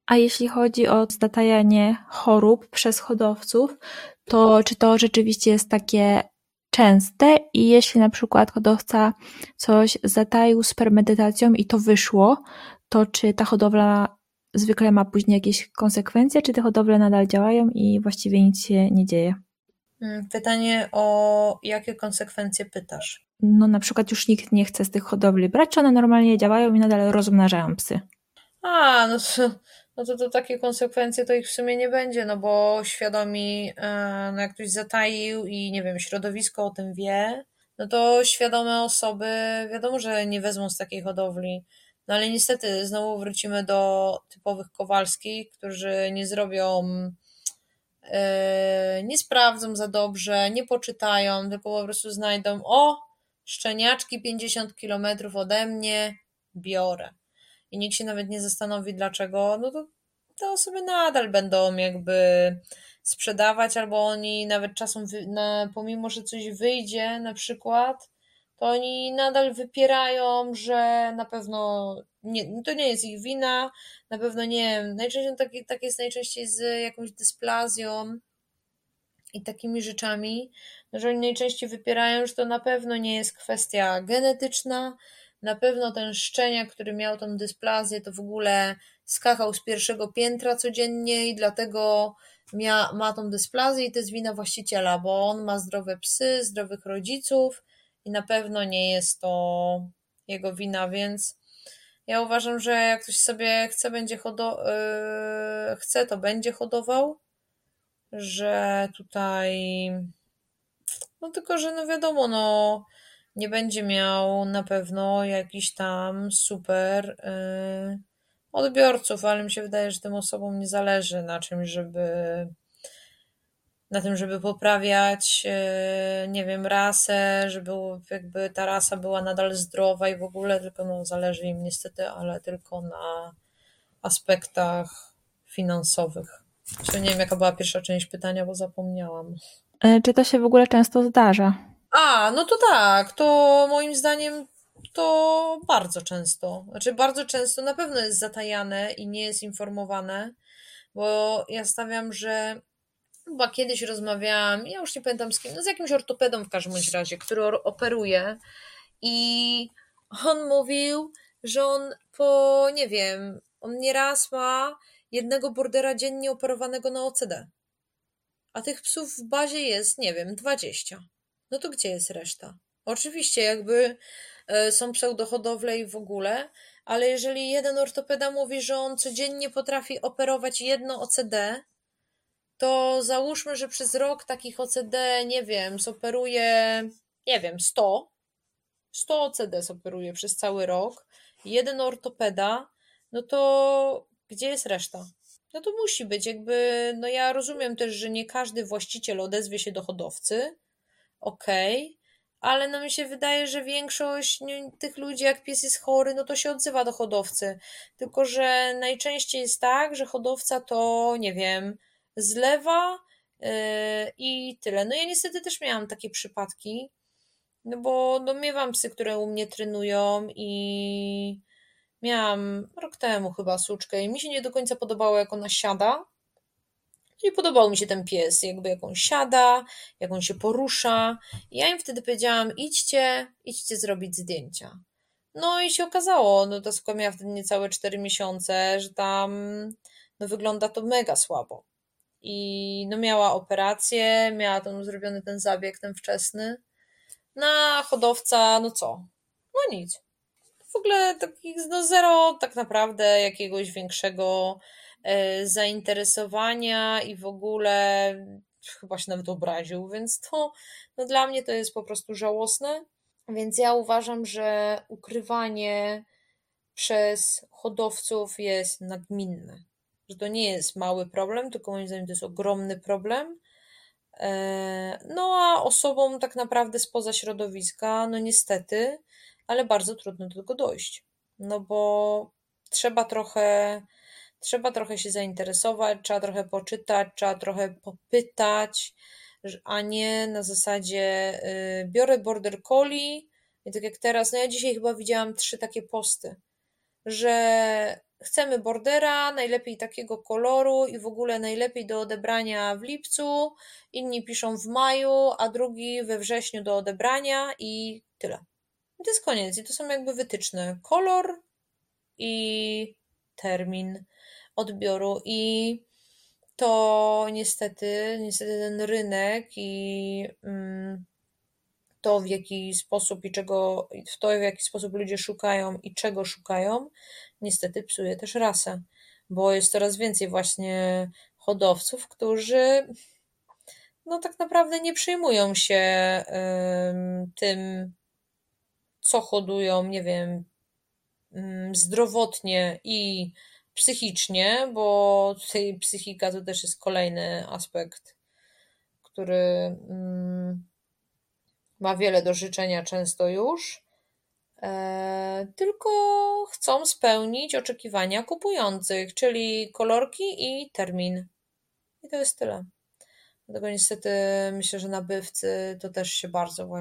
A jeśli chodzi o zatajanie chorób przez hodowców, to czy to rzeczywiście jest takie częste i jeśli na przykład hodowca coś zataił z premedytacją i to wyszło, to czy ta hodowla zwykle ma później jakieś konsekwencje, czy te hodowle nadal działają i właściwie nic się nie dzieje? Pytanie, o jakie konsekwencje pytasz? No na przykład już nikt nie chce z tych hodowli brać, czy one normalnie działają i nadal rozmnażają psy? No to takie konsekwencje to ich w sumie nie będzie, no bo świadomi, no jak ktoś zataił i nie wiem, środowisko o tym wie, no to świadome osoby wiadomo, że nie wezmą z takiej hodowli. No ale niestety znowu wrócimy do typowych Kowalskich, którzy nie zrobią, nie sprawdzą za dobrze, nie poczytają, tylko po prostu znajdą, o, szczeniaczki 50 kilometrów ode mnie, biorę. I nikt się nawet nie zastanowi dlaczego, no to te osoby nadal będą jakby sprzedawać, albo oni nawet czasem, pomimo że coś wyjdzie na przykład, to oni nadal wypierają, że na pewno nie, to nie jest ich wina, na pewno nie, najczęściej tak jest najczęściej z jakąś dysplazją i takimi rzeczami, że oni najczęściej wypierają, że to na pewno nie jest kwestia genetyczna, na pewno ten szczeniak, który miał tą dysplazję, to w ogóle skakał z pierwszego piętra codziennie i dlatego ma tą dysplazję i to jest wina właściciela, bo on ma zdrowe psy, zdrowych rodziców i na pewno nie jest to jego wina, więc ja uważam, że jak ktoś sobie chce, to będzie hodował, że tutaj, no tylko, że no wiadomo, no nie będzie miał na pewno jakichś tam super odbiorców, ale mi się wydaje, że tym osobom nie zależy na tym, żeby poprawiać, nie wiem, rasę, żeby jakby ta rasa była nadal zdrowa i w ogóle, tylko no zależy im niestety, ale tylko na aspektach finansowych. Czy nie wiem, jaka była pierwsza część pytania, bo zapomniałam. Czy to się w ogóle często zdarza? No to tak, to moim zdaniem to bardzo często. Znaczy bardzo często na pewno jest zatajane i nie jest informowane, bo ja stawiam, że chyba kiedyś rozmawiałam, ja już nie pamiętam z kim, no z jakimś ortopedą w każdym bądź razie, który operuje i on mówił, że on nie wiem, on nieraz ma jednego bordera dziennie operowanego na OCD, a tych psów w bazie jest, nie wiem, 20. No to gdzie jest reszta? Oczywiście, jakby są pseudohodowle i w ogóle, ale jeżeli jeden ortopeda mówi, że on codziennie potrafi operować jedno OCD, to załóżmy, że przez rok takich OCD, nie wiem, zoperuje, nie wiem, 100 OCD zoperuje przez cały rok, jeden ortopeda, no to gdzie jest reszta? No to musi być jakby, no ja rozumiem też, że nie każdy właściciel odezwie się do hodowcy, okej, ale no mi się wydaje, że większość tych ludzi, jak pies jest chory, no to się odzywa do hodowcy. Tylko, że najczęściej jest tak, że hodowca to, nie wiem, zlewa i tyle. No ja niestety też miałam takie przypadki, no bo no miewam psy, które u mnie trenują i miałam rok temu chyba suczkę i mi się nie do końca podobało, jak ona siada. I podobał mi się ten pies, jakby jak on siada, jak on się porusza. I ja im wtedy powiedziałam, idźcie zrobić zdjęcia. No i się okazało, no ta suka miała wtedy niecałe 4 miesiące, że tam no wygląda to mega słabo. I no miała operację, miała tam zrobiony ten zabieg, ten wczesny. Na hodowca, no co? No nic. W ogóle takich, no zero tak naprawdę jakiegoś większego zainteresowania i w ogóle chyba się nawet obraził, więc to no dla mnie to jest po prostu żałosne. Więc ja uważam, że ukrywanie przez hodowców jest nagminne. Że to nie jest mały problem, tylko moim zdaniem to jest ogromny problem. No a osobom tak naprawdę spoza środowiska, no niestety, ale bardzo trudno do tego dojść. No bo trzeba trochę, trzeba trochę się zainteresować, trzeba trochę poczytać, trzeba trochę popytać, a nie na zasadzie biorę border collie i tak jak teraz, no ja dzisiaj chyba widziałam 3 takie posty, że chcemy bordera, najlepiej takiego koloru i w ogóle najlepiej do odebrania w lipcu, inni piszą w maju, a drugi we wrześniu do odebrania i tyle. I to jest koniec. I to są jakby wytyczne. Kolor i termin odbioru. I to niestety ten rynek i to w jaki sposób w jaki sposób ludzie szukają i czego szukają, niestety psuje też rasę, bo jest coraz więcej właśnie hodowców, którzy no tak naprawdę nie przejmują się tym, co hodują, nie wiem, zdrowotnie i psychicznie, bo tutaj psychika to też jest kolejny aspekt, który ma wiele do życzenia często już, tylko chcą spełnić oczekiwania kupujących, czyli kolorki i termin. I to jest tyle. Dlatego niestety myślę, że nabywcy to też się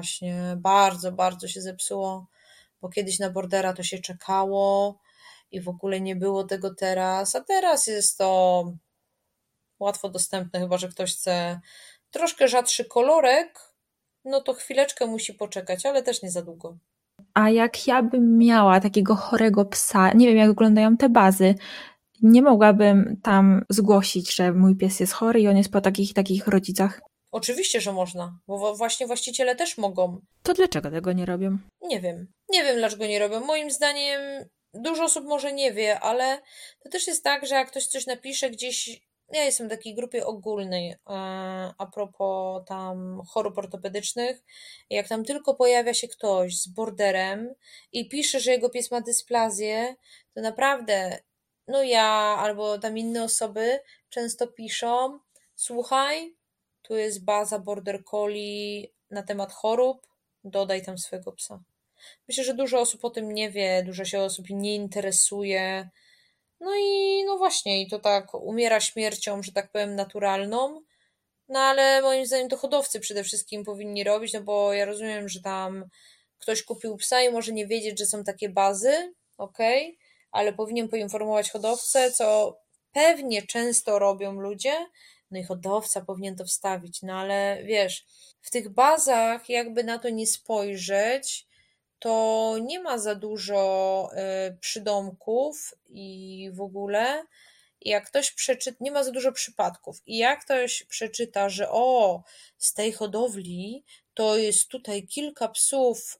bardzo się zepsuło, bo kiedyś na bordera to się czekało i w ogóle nie było tego teraz, a teraz jest to łatwo dostępne, chyba że ktoś chce troszkę rzadszy kolorek, no to chwileczkę musi poczekać, ale też nie za długo. A jak ja bym miała takiego chorego psa, nie wiem jak wyglądają te bazy, nie mogłabym tam zgłosić, że mój pies jest chory i on jest po takich rodzicach? Oczywiście, że można, bo właśnie właściciele też mogą. To dlaczego tego nie robią? Nie wiem. Nie wiem, dlaczego nie robią. Moim zdaniem dużo osób może nie wie, ale to też jest tak, że jak ktoś coś napisze gdzieś. Ja jestem w takiej grupie ogólnej a propos tam chorób ortopedycznych. Jak tam tylko pojawia się ktoś z borderem i pisze, że jego pies ma dysplazję, to naprawdę, no ja albo tam inne osoby często piszą: słuchaj, tu jest baza Border Collie na temat chorób, dodaj tam swojego psa. Myślę, że dużo osób o tym nie wie, dużo się osób nie interesuje. No i no właśnie, i to tak umiera śmiercią, że tak powiem, naturalną. No ale moim zdaniem to hodowcy przede wszystkim powinni robić, no bo ja rozumiem, że tam ktoś kupił psa i może nie wiedzieć, że są takie bazy, okej, ale powinien poinformować hodowcę, co pewnie często robią ludzie, no i hodowca powinien to wstawić, no ale wiesz, w tych bazach jakby na to nie spojrzeć, to nie ma za dużo przydomków i w ogóle jak ktoś przeczyta, nie ma za dużo przypadków i jak ktoś przeczyta, że z tej hodowli to jest tutaj kilka psów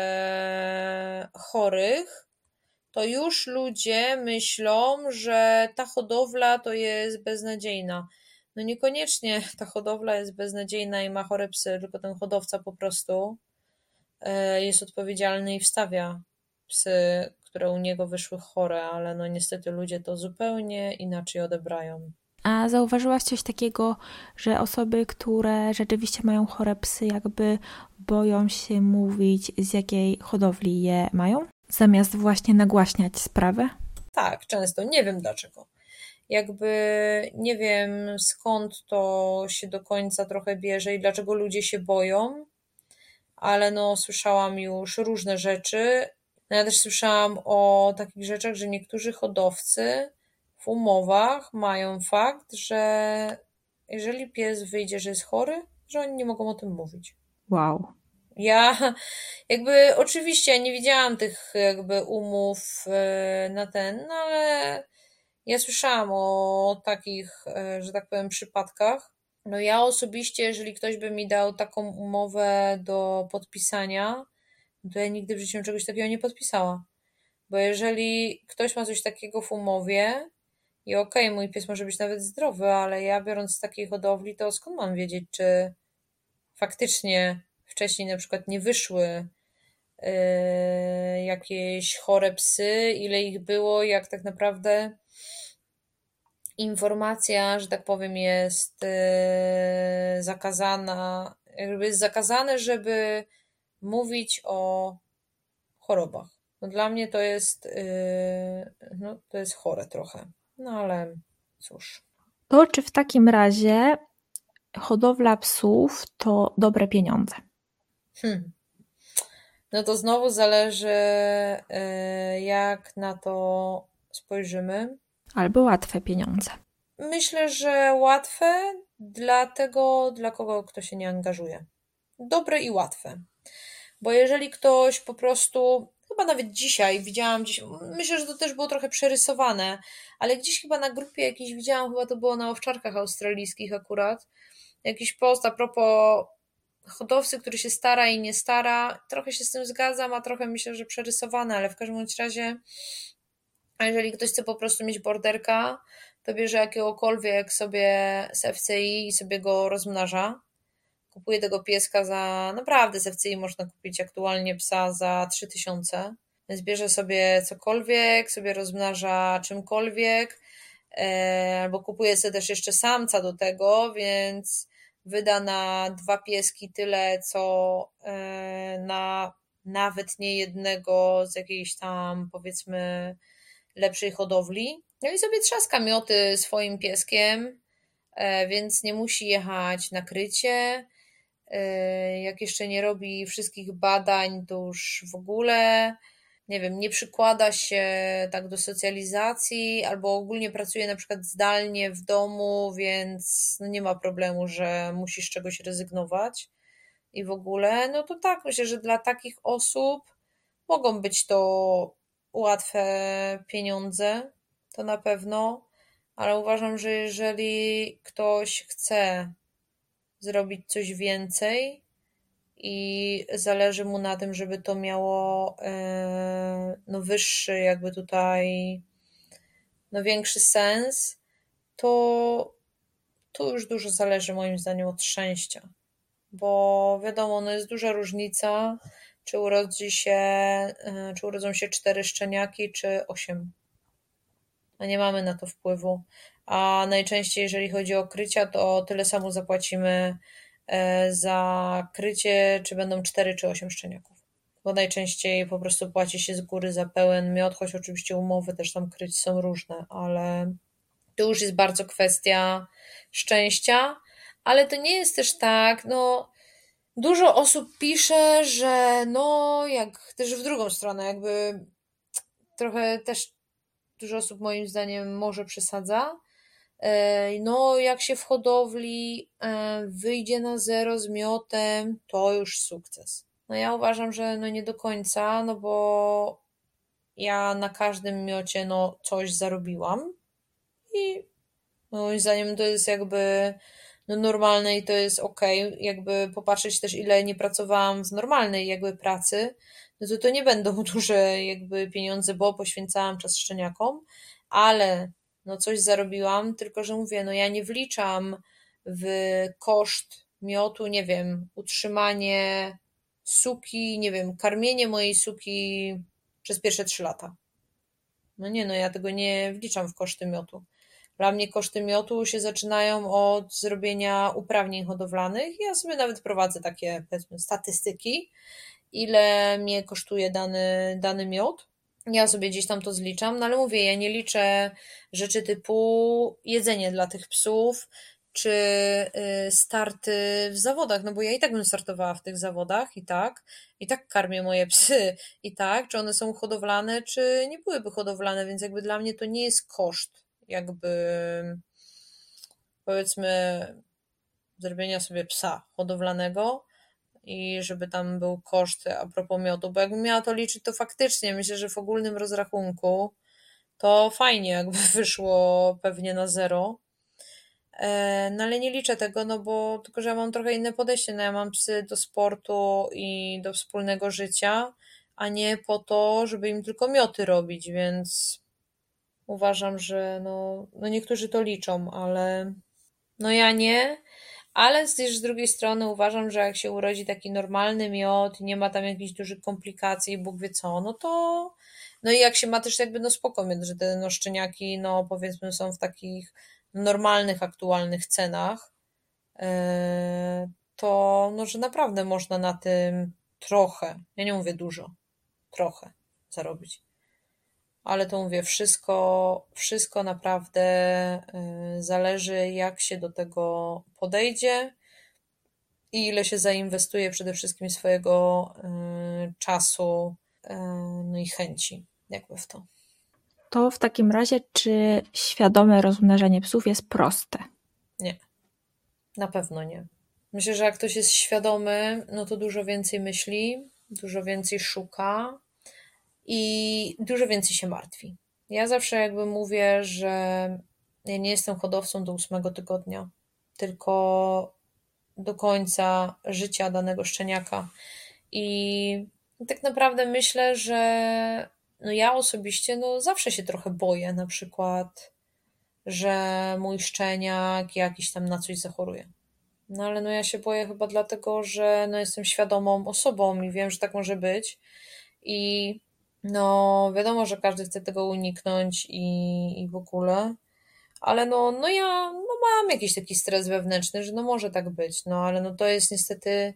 chorych, to już ludzie myślą, że ta hodowla to jest beznadziejna. No niekoniecznie ta hodowla jest beznadziejna i ma chore psy, tylko ten hodowca po prostu jest odpowiedzialny i wstawia psy, które u niego wyszły chore, ale no niestety ludzie to zupełnie inaczej odebrają. A zauważyłaś coś takiego, że osoby, które rzeczywiście mają chore psy, jakby boją się mówić, z jakiej hodowli je mają, zamiast właśnie nagłaśniać sprawę? Tak, często. Nie wiem dlaczego. Jakby nie wiem skąd to się do końca trochę bierze i dlaczego ludzie się boją, ale no słyszałam już różne rzeczy. No ja też słyszałam o takich rzeczach, że niektórzy hodowcy w umowach mają fakt, że jeżeli pies wyjdzie, że jest chory, że oni nie mogą o tym mówić. Wow. Ja jakby oczywiście nie widziałam tych jakby umów na ten, no ale ja słyszałam o takich, że tak powiem, przypadkach. No ja osobiście, jeżeli ktoś by mi dał taką umowę do podpisania, to ja nigdy w życiu czegoś takiego nie podpisała. Bo jeżeli ktoś ma coś takiego w umowie i okej, mój pies może być nawet zdrowy, ale ja biorąc z takiej hodowli, to skąd mam wiedzieć, czy faktycznie wcześniej na przykład nie wyszły jakieś chore psy, ile ich było, jak tak naprawdę informacja, że tak powiem, jest zakazana, jakby jest zakazane, żeby mówić o chorobach. No dla mnie to jest, no to jest chore trochę. No ale cóż. To czy w takim razie hodowla psów to dobre pieniądze? No to znowu zależy, jak na to spojrzymy. Albo łatwe pieniądze. Myślę, że łatwe dla tego, dla kogo kto się nie angażuje. Dobre i łatwe. Bo jeżeli ktoś po prostu, chyba nawet dzisiaj widziałam gdzieś, myślę, że to też było trochę przerysowane, ale gdzieś chyba na grupie jakiejś widziałam, chyba to było na owczarkach australijskich akurat, jakiś post a propos hodowcy, który się stara i nie stara. Trochę się z tym zgadzam, a trochę myślę, że przerysowane, ale w każdym bądź razie, a jeżeli ktoś chce po prostu mieć borderka, to bierze jakiegokolwiek sobie z FCI i sobie go rozmnaża. Kupuje tego pieska naprawdę z FCI można kupić aktualnie psa za 3000. Więc bierze sobie cokolwiek, sobie rozmnaża czymkolwiek, albo kupuje sobie też jeszcze samca do tego, więc wyda na 2 pieski tyle, co na nawet nie jednego z jakiejś tam, powiedzmy, lepszej hodowli. No i sobie trzaska mioty swoim pieskiem, więc nie musi jechać na krycie. Jak jeszcze nie robi wszystkich badań, to już w ogóle, nie wiem, nie przykłada się tak do socjalizacji, albo ogólnie pracuje na przykład zdalnie w domu, więc no nie ma problemu, że musisz z czegoś rezygnować i w ogóle, no to tak, myślę, że dla takich osób mogą być to łatwe pieniądze, to na pewno, ale uważam, że jeżeli ktoś chce zrobić coś więcej i zależy mu na tym, żeby to miało no wyższy jakby tutaj no większy sens, to już dużo zależy moim zdaniem od szczęścia, bo wiadomo, no jest duża różnica, czy urodzą się 4 szczeniaki, czy 8. A nie mamy na to wpływu. A najczęściej, jeżeli chodzi o krycia, to tyle samo zapłacimy za krycie, czy będą 4 czy 8 szczeniaków. Bo najczęściej po prostu płaci się z góry za pełen miod, choć oczywiście umowy też tam kryć są różne, ale to już jest bardzo kwestia szczęścia, ale to nie jest też tak, no dużo osób pisze, że no jak też w drugą stronę, jakby trochę też dużo osób moim zdaniem może przesadza. No, jak się w hodowli wyjdzie na zero z miotem, to już sukces. No ja uważam, że no nie do końca, no bo ja na każdym miocie no coś zarobiłam i moim zdaniem to jest jakby no normalne i to jest okej. Jakby popatrzeć też ile nie pracowałam w normalnej jakby pracy, no to nie będą duże jakby pieniądze, bo poświęcałam czas szczeniakom, ale no coś zarobiłam, tylko że mówię, no ja nie wliczam w koszt miotu, nie wiem, utrzymanie suki, nie wiem, karmienie mojej suki przez pierwsze 3 lata. No nie, no ja tego nie wliczam w koszty miotu. Dla mnie koszty miotu się zaczynają od zrobienia uprawnień hodowlanych. Ja sobie nawet prowadzę takie, powiedzmy, statystyki, ile mnie kosztuje dany miód. Ja sobie gdzieś tam to zliczam, no ale mówię, ja nie liczę rzeczy typu jedzenie dla tych psów, czy starty w zawodach, no bo ja i tak bym startowała w tych zawodach i tak karmię moje psy i tak, czy one są hodowlane, czy nie byłyby hodowlane, więc jakby dla mnie to nie jest koszt, jakby powiedzmy zrobienia sobie psa hodowlanego i żeby tam był koszt a propos miodu, bo jakbym miała to liczyć, to faktycznie myślę, że w ogólnym rozrachunku to fajnie jakby wyszło pewnie na zero. No ale nie liczę tego, no bo tylko, że ja mam trochę inne podejście, no ja mam psy do sportu i do wspólnego życia, a nie po to, żeby im tylko mioty robić, więc uważam, że no niektórzy to liczą, ale no ja nie, ale też z drugiej strony uważam, że jak się urodzi taki normalny miod, nie ma tam jakichś dużych komplikacji, Bóg wie co, no to no i jak się ma też jakby no spoko mieć, że te no szczeniaki no powiedzmy są w takich normalnych, aktualnych cenach, to no, że naprawdę można na tym trochę, ja nie mówię dużo, trochę zarobić. Ale to mówię, wszystko naprawdę zależy, jak się do tego podejdzie i ile się zainwestuje przede wszystkim swojego czasu, no i chęci, jakby w to. To w takim razie, czy świadome rozmnażanie psów jest proste? Nie, na pewno nie. Myślę, że jak ktoś jest świadomy, no to dużo więcej myśli, dużo więcej szuka i dużo więcej się martwi. Ja zawsze jakby mówię, że ja nie jestem hodowcą do 8 tygodnia, tylko do końca życia danego szczeniaka. I tak naprawdę myślę, że no ja osobiście no zawsze się trochę boję, na przykład, że mój szczeniak jakiś tam na coś zachoruje. No ale no ja się boję chyba dlatego, że no jestem świadomą osobą i wiem, że tak może być. I no wiadomo, że każdy chce tego uniknąć i w ogóle. Ale no ja no mam jakiś taki stres wewnętrzny, że no może tak być. No ale no to jest niestety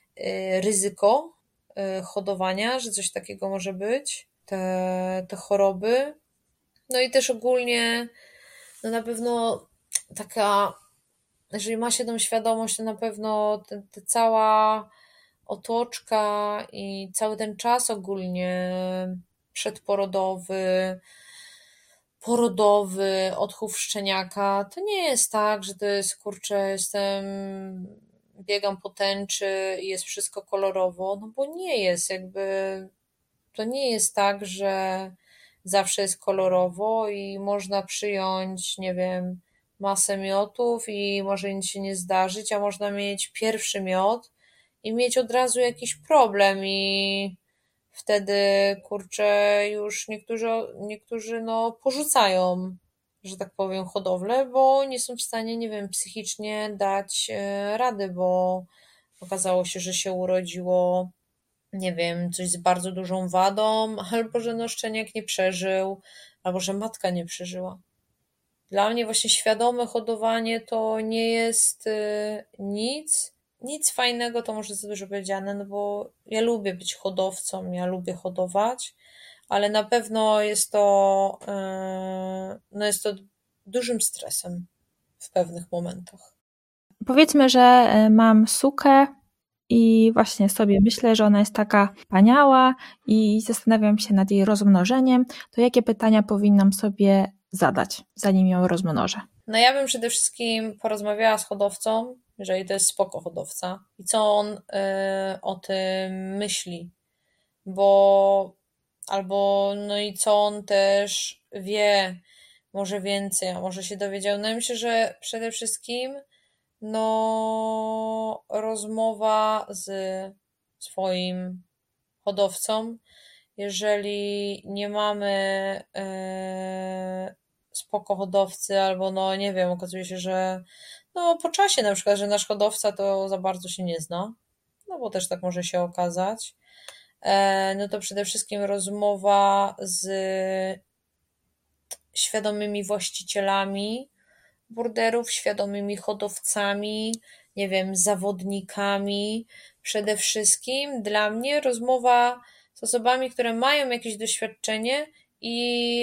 ryzyko hodowania, że coś takiego może być. Te choroby. No i też ogólnie no na pewno taka, jeżeli ma się tą świadomość, to na pewno ta cała otoczka i cały ten czas ogólnie przedporodowy, porodowy, odchów szczeniaka, to nie jest tak, że to jest kurczę, biegam po tęczy i jest wszystko kolorowo, no bo nie jest jakby, to nie jest tak, że zawsze jest kolorowo i można przyjąć, nie wiem, masę miotów i może nic się nie zdarzyć, a można mieć pierwszy miot i mieć od razu jakiś problem i wtedy, kurczę, już niektórzy no porzucają, że tak powiem, hodowlę, bo nie są w stanie, nie wiem, psychicznie dać rady, bo okazało się, że się urodziło, nie wiem, coś z bardzo dużą wadą, albo że no szczeniak nie przeżył, albo że matka nie przeżyła. Dla mnie właśnie świadome hodowanie to nie jest nic fajnego, to może za dużo powiedziane, no bo ja lubię być hodowcą, ja lubię hodować, ale na pewno no jest to dużym stresem w pewnych momentach. Powiedzmy, że mam sukę i właśnie sobie myślę, że ona jest taka wspaniała i zastanawiam się nad jej rozmnożeniem, to jakie pytania powinnam sobie zadać, zanim ją rozmnożę? No ja bym przede wszystkim porozmawiała z hodowcą, jeżeli to jest spoko hodowca i co on o tym myśli, bo albo no i co on też wie, może więcej, a może się dowiedział. No ja myślę, że przede wszystkim no rozmowa z swoim hodowcą, jeżeli nie mamy spoko hodowcy, albo no nie wiem, okazuje się, że no po czasie na przykład, że nasz hodowca to za bardzo się nie zna, no bo też tak może się okazać, no to przede wszystkim rozmowa z świadomymi właścicielami burderów, świadomymi hodowcami, nie wiem, zawodnikami. Przede wszystkim dla mnie rozmowa z osobami, które mają jakieś doświadczenie i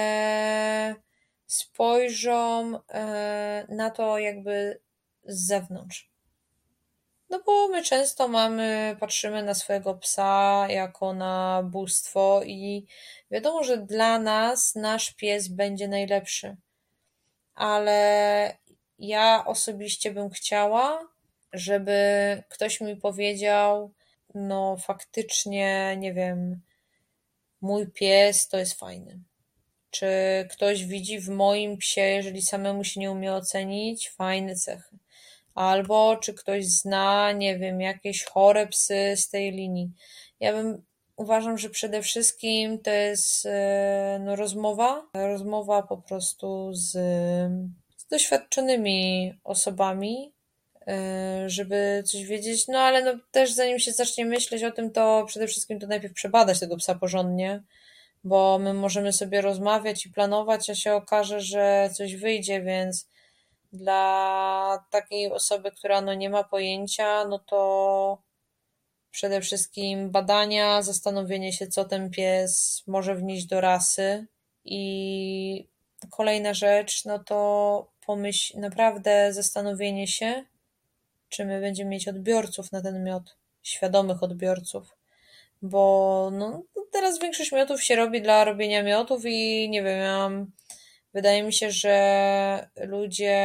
spojrzą na to jakby z zewnątrz. No bo my często patrzymy na swojego psa jako na bóstwo i wiadomo, że dla nas nasz pies będzie najlepszy, ale ja osobiście bym chciała, żeby ktoś mi powiedział, no faktycznie, nie wiem, mój pies to jest fajny. Czy ktoś widzi w moim psie, jeżeli samemu się nie umie ocenić, fajne cechy. Albo czy ktoś zna, nie wiem, jakieś chore psy z tej linii. Uważam, że przede wszystkim to jest no, rozmowa po prostu z doświadczonymi osobami, żeby coś wiedzieć, no ale no też zanim się zacznie myśleć o tym, to przede wszystkim to najpierw przebadać tego psa porządnie, bo my możemy sobie rozmawiać i planować, a się okaże, że coś wyjdzie, więc dla takiej osoby, która no nie ma pojęcia, no to przede wszystkim badania, zastanowienie się, co ten pies może wnieść do rasy i kolejna rzecz, no to naprawdę zastanowienie się, czy my będziemy mieć odbiorców na ten miod, świadomych odbiorców. bo no, teraz większość miotów się robi dla robienia miotów i nie wiem, wydaje mi się, że ludzie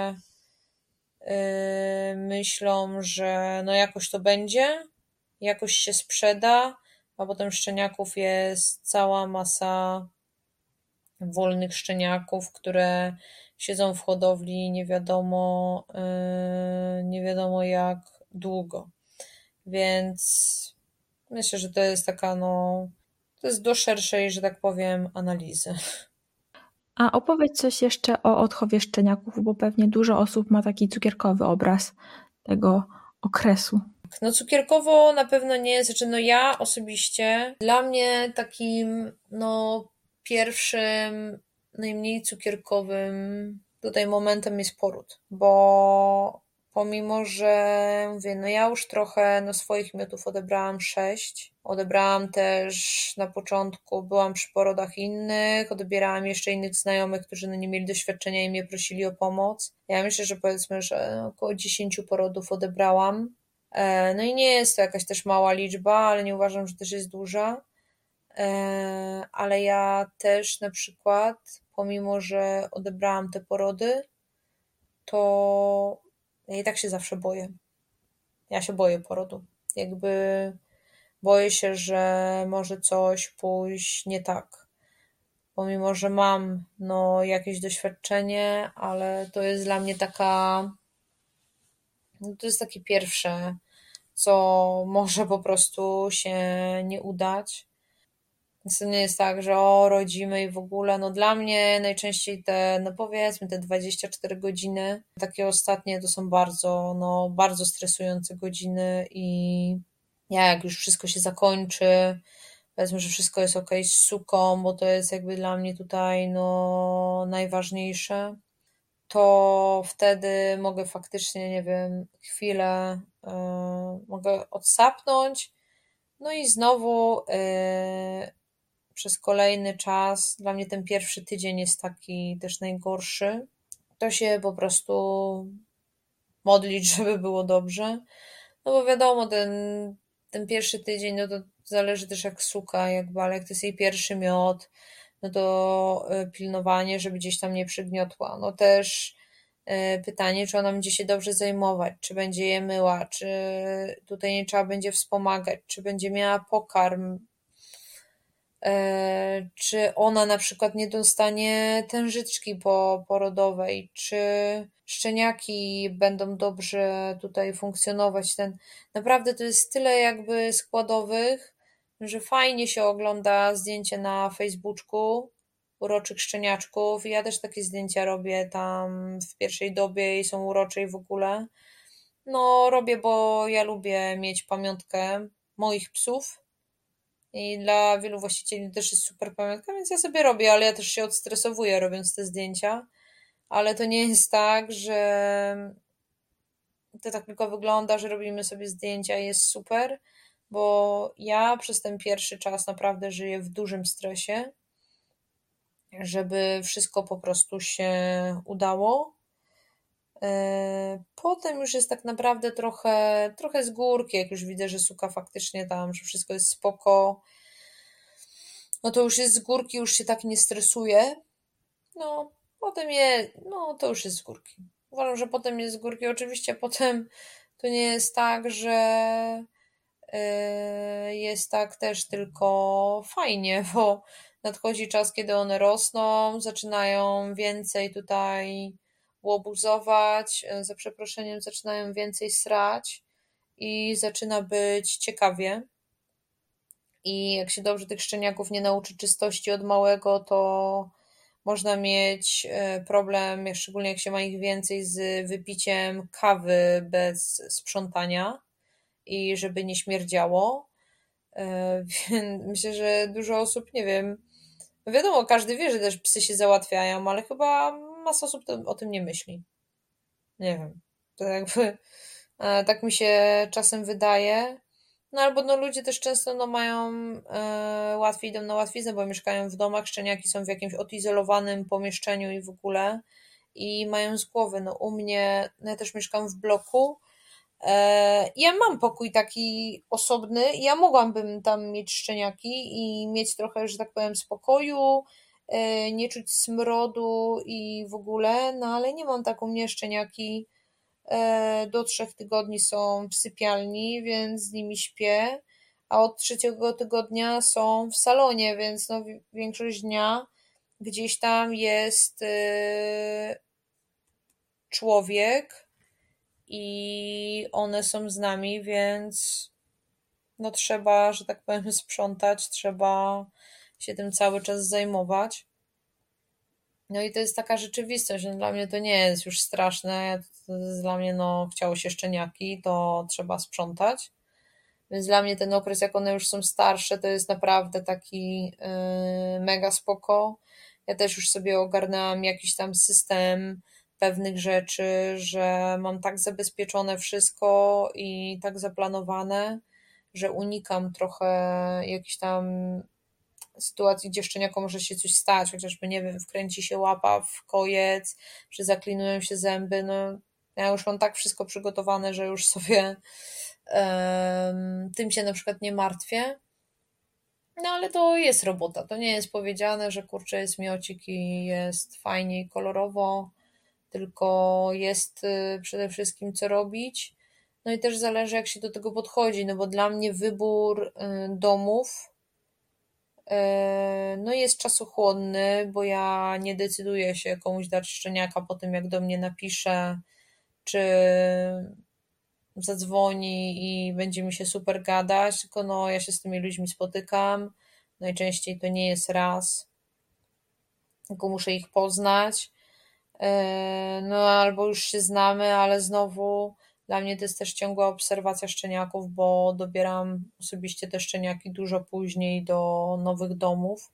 myślą, że no jakoś to będzie, jakoś się sprzeda, a potem szczeniaków jest cała masa wolnych szczeniaków, które siedzą w hodowli nie wiadomo jak długo. Więc myślę, że to jest taka, no, to jest do szerszej, że tak powiem, analizy. A opowiedz coś jeszcze o odchowie szczeniaków, bo pewnie dużo osób ma taki cukierkowy obraz tego okresu. No cukierkowo na pewno nie jest, znaczy no ja osobiście, dla mnie takim no pierwszym, najmniej cukierkowym tutaj momentem jest poród, bo pomimo, że mówię, no ja już trochę no swoich miotów odebrałam 6, odebrałam też na początku, byłam przy porodach innych, odbierałam jeszcze innych znajomych, którzy no nie mieli doświadczenia i mnie prosili o pomoc. Ja myślę, że powiedzmy, że około 10 porodów odebrałam. No i nie jest to jakaś też mała liczba, ale nie uważam, że też jest duża. Ale ja też na przykład, pomimo że odebrałam te porody, to ja i tak się zawsze boję. Ja się boję porodu. Jakby boję się, że może coś pójść nie tak. Pomimo, że mam no jakieś doświadczenie, ale to jest dla mnie taka, no to jest takie pierwsze, co może po prostu się nie udać. Więc to nie jest tak, że rodzimy i w ogóle. No dla mnie najczęściej no powiedzmy te 24 godziny, takie ostatnie to są bardzo, no bardzo stresujące godziny i jak już wszystko się zakończy, powiedzmy, że wszystko jest okej z suką, bo to jest jakby dla mnie tutaj no najważniejsze, to wtedy mogę faktycznie, nie wiem, chwilę mogę odsapnąć, no i znowu przez kolejny czas, dla mnie ten pierwszy tydzień jest taki też najgorszy, to się po prostu modlić, żeby było dobrze, no bo wiadomo, ten pierwszy tydzień, no to zależy też jak suka, jakby, ale jak to jest jej pierwszy miod, no to pilnowanie, żeby gdzieś tam nie przygniotła. No też pytanie, czy ona będzie się dobrze zajmować, czy będzie je myła, czy tutaj nie trzeba będzie wspomagać, czy będzie miała pokarm, czy ona na przykład nie dostanie tężyczki porodowej, czy szczeniaki będą dobrze tutaj funkcjonować. Naprawdę to jest tyle jakby składowych, że fajnie się ogląda zdjęcie na Facebooku uroczych szczeniaczków. Ja też takie zdjęcia robię tam w pierwszej dobie i są urocze i w ogóle. No robię, bo ja lubię mieć pamiątkę moich psów. I dla wielu właścicieli też jest super pamiątka, więc ja sobie robię, ale ja też się odstresowuję robiąc te zdjęcia. Ale to nie jest tak, że to tak tylko wygląda, że robimy sobie zdjęcia i jest super, bo ja przez ten pierwszy czas naprawdę żyję w dużym stresie, żeby wszystko po prostu się udało. Potem już jest tak naprawdę trochę z górki, jak już widzę, że suka faktycznie tam, że wszystko jest spoko, no to już jest z górki, już się tak nie stresuje. No, no to już jest z górki. Uważam, że potem jest z górki. Oczywiście potem to nie jest tak, że jest tak też tylko fajnie, bo nadchodzi czas, kiedy one rosną, zaczynają więcej tutaj łobuzować, za przeproszeniem zaczynają więcej srać i zaczyna być ciekawie. I jak się dobrze tych szczeniaków nie nauczy czystości od małego, to można mieć problem, szczególnie jak się ma ich więcej, z wypiciem kawy bez sprzątania i żeby nie śmierdziało. Więc myślę, że dużo osób, nie wiem, no wiadomo, każdy wie, że też psy się załatwiają, ale chyba masa osób o tym nie myśli. Nie wiem. To jakby tak mi się czasem wydaje. No albo no ludzie też często no mają łatwiej idą na łatwiznę, bo mieszkają w domach, szczeniaki są w jakimś odizolowanym pomieszczeniu i w ogóle i mają z głowy. No u mnie, no ja też mieszkam w bloku, Ja mam pokój taki osobny, ja mogłabym tam mieć szczeniaki i mieć trochę, że tak powiem, spokoju, nie czuć smrodu i w ogóle, no ale nie mam tak. U mnie szczeniaki do 3 tygodni są w sypialni, więc z nimi śpię, a od 3 tygodnia są w salonie, więc no większość dnia gdzieś tam jest człowiek i one są z nami, więc no trzeba, że tak powiem, sprzątać, trzeba się tym cały czas zajmować. No i to jest taka rzeczywistość, no dla mnie to nie jest już straszne, to jest dla mnie, no chciało się szczeniaki, to trzeba sprzątać. Więc dla mnie ten okres, jak one już są starsze, to jest naprawdę taki mega spoko. Ja też już sobie ogarnęłam jakiś tam system pewnych rzeczy, że mam tak zabezpieczone wszystko i tak zaplanowane, że unikam trochę jakichś tam sytuacji, gdzie szczeniakom może się coś stać, chociażby, nie wiem, wkręci się łapa w kojec, czy zaklinują się zęby, no ja już mam tak wszystko przygotowane, że już sobie tym się na przykład nie martwię. No ale to jest robota, to nie jest powiedziane, że kurczę jest miocik i jest fajnie i kolorowo, tylko jest przede wszystkim co robić. No i też zależy jak się do tego podchodzi, no bo dla mnie wybór domów no jest czasochłonny, bo ja nie decyduję się komuś dać szczeniaka po tym, jak do mnie napisze, czy zadzwoni i będzie mi się super gadać, tylko no ja się z tymi ludźmi spotykam. Najczęściej to nie jest raz, tylko muszę ich poznać. No albo już się znamy, ale znowu dla mnie to jest też ciągła obserwacja szczeniaków, bo dobieram osobiście te szczeniaki dużo później do nowych domów.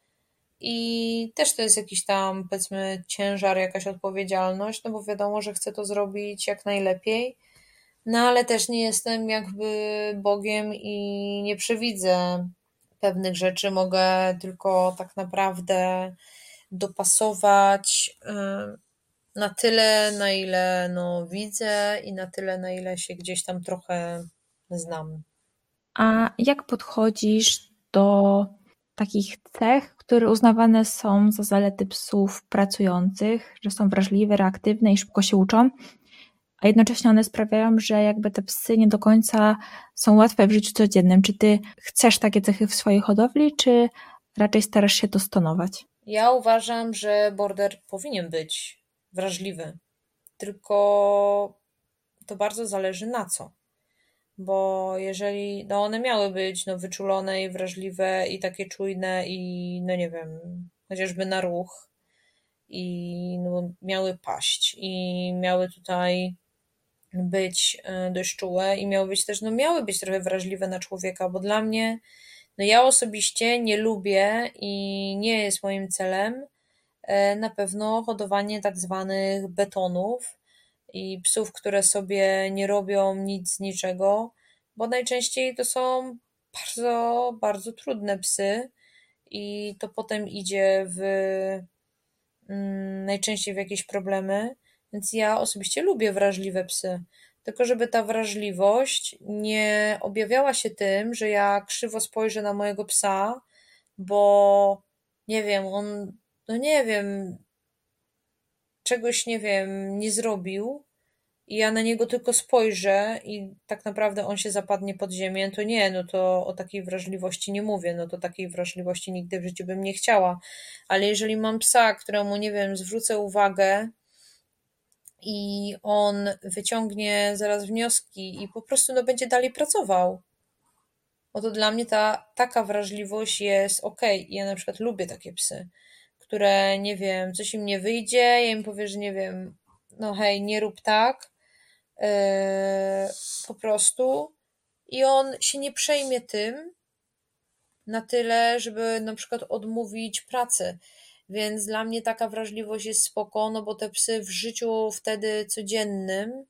I też to jest jakiś tam, powiedzmy, ciężar, jakaś odpowiedzialność, no bo wiadomo, że chcę to zrobić jak najlepiej, no ale też nie jestem jakby Bogiem i nie przewidzę pewnych rzeczy. Mogę tylko tak naprawdę dopasować na tyle, na ile no, widzę i na tyle, na ile się gdzieś tam trochę znam. A jak podchodzisz do takich cech, które uznawane są za zalety psów pracujących, że są wrażliwe, reaktywne i szybko się uczą, a jednocześnie one sprawiają, że jakby te psy nie do końca są łatwe w życiu codziennym. Czy ty chcesz takie cechy w swojej hodowli, czy raczej starasz się to stonować? Ja uważam, że border powinien być wrażliwy, tylko to bardzo zależy na co. Bo jeżeli, no one miały być no, wyczulone i wrażliwe i takie czujne i no nie wiem, chociażby na ruch i no, miały paść i miały tutaj być dość czułe i miały być też, no miały być trochę wrażliwe na człowieka, bo dla mnie, no ja osobiście nie lubię i nie jest moim celem na pewno hodowanie tak zwanych betonów i psów, które sobie nie robią nic z niczego, bo najczęściej to są bardzo, bardzo trudne psy i to potem idzie w najczęściej w jakieś problemy, więc ja osobiście lubię wrażliwe psy. Tylko żeby ta wrażliwość nie objawiała się tym, że ja krzywo spojrzę na mojego psa, bo nie wiem, on, no nie wiem, czegoś nie wiem, nie zrobił i ja na niego tylko spojrzę i tak naprawdę on się zapadnie pod ziemię, to nie, no to o takiej wrażliwości nie mówię, no to takiej wrażliwości nigdy w życiu bym nie chciała. Ale jeżeli mam psa, któremu, nie wiem, zwrócę uwagę i on wyciągnie zaraz wnioski i po prostu no, będzie dalej pracował, no to dla mnie taka wrażliwość jest okej. Ja na przykład lubię takie psy, które, nie wiem, coś im nie wyjdzie, ja im powiem, że nie wiem, no hej, nie rób tak, yy, po prostu i on się nie przejmie tym na tyle, żeby na przykład odmówić pracy. Więc dla mnie taka wrażliwość jest spoko, no bo te psy w życiu wtedy codziennym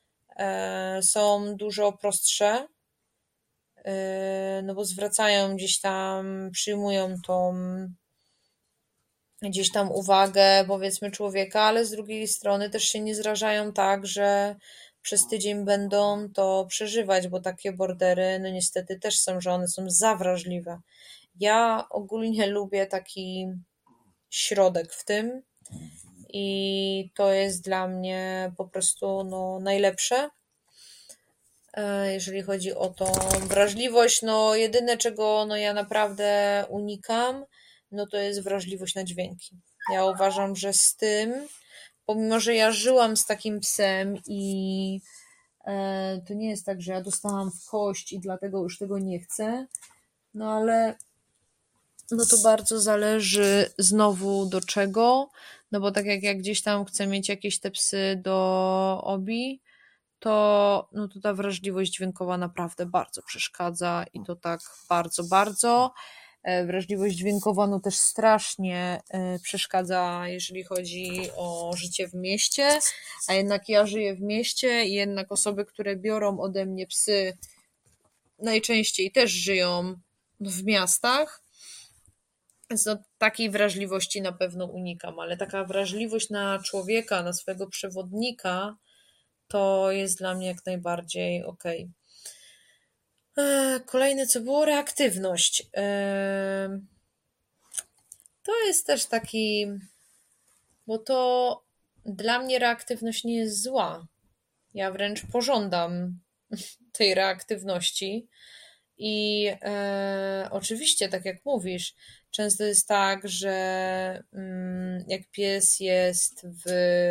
są dużo prostsze, no bo zwracają gdzieś tam, przyjmują tą gdzieś tam uwagę, powiedzmy, człowieka, ale z drugiej strony też się nie zrażają tak, że przez tydzień będą to przeżywać, bo takie bordery, no niestety też są, że one są za wrażliwe. Ja ogólnie lubię taki środek w tym i to jest dla mnie po prostu no, najlepsze. Jeżeli chodzi o tą wrażliwość, no jedyne czego no ja naprawdę unikam, no to jest wrażliwość na dźwięki. Ja uważam, że z tym, pomimo że ja żyłam z takim psem i to nie jest tak, że ja dostałam w kość i dlatego już tego nie chcę, no ale no to bardzo zależy znowu do czego, no bo tak jak ja gdzieś tam chcę mieć jakieś te psy do obi, to, no to ta wrażliwość dźwiękowa naprawdę bardzo przeszkadza i to tak bardzo, bardzo. Wrażliwość dźwiękowa no też strasznie przeszkadza, jeżeli chodzi o życie w mieście, a jednak ja żyję w mieście i jednak osoby, które biorą ode mnie psy, najczęściej też żyją w miastach, więc no, takiej wrażliwości na pewno unikam, ale taka wrażliwość na człowieka, na swojego przewodnika, to jest dla mnie jak najbardziej okej. Kolejne co było? Reaktywność. To jest też taki, bo to dla mnie reaktywność nie jest zła. Ja wręcz pożądam tej reaktywności. I oczywiście, tak jak mówisz, często jest tak, że jak pies jest w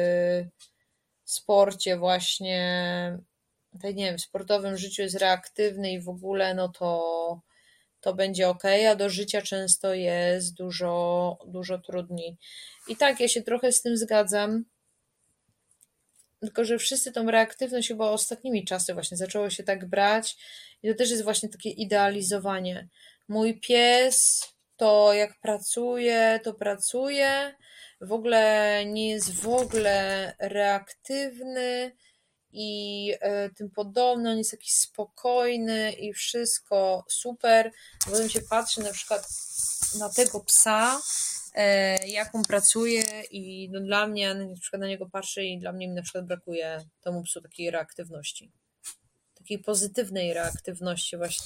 sporcie właśnie, tak nie wiem, w sportowym życiu jest reaktywny i w ogóle, no to będzie ok, a do życia często jest dużo, dużo trudniej. I tak, ja się trochę z tym zgadzam, tylko że wszyscy tą reaktywność chyba ostatnimi czasy właśnie zaczęło się tak brać i to też jest właśnie takie idealizowanie. Mój pies to jak pracuje, to pracuje, w ogóle nie jest w ogóle reaktywny i tym podobne, on jest jakiś spokojny i wszystko super. Potem się patrzy na przykład na tego psa, jak on pracuje i no dla mnie, na przykład na niego patrzę i dla mnie mi na przykład brakuje temu psu takiej reaktywności. Takiej pozytywnej reaktywności, właśnie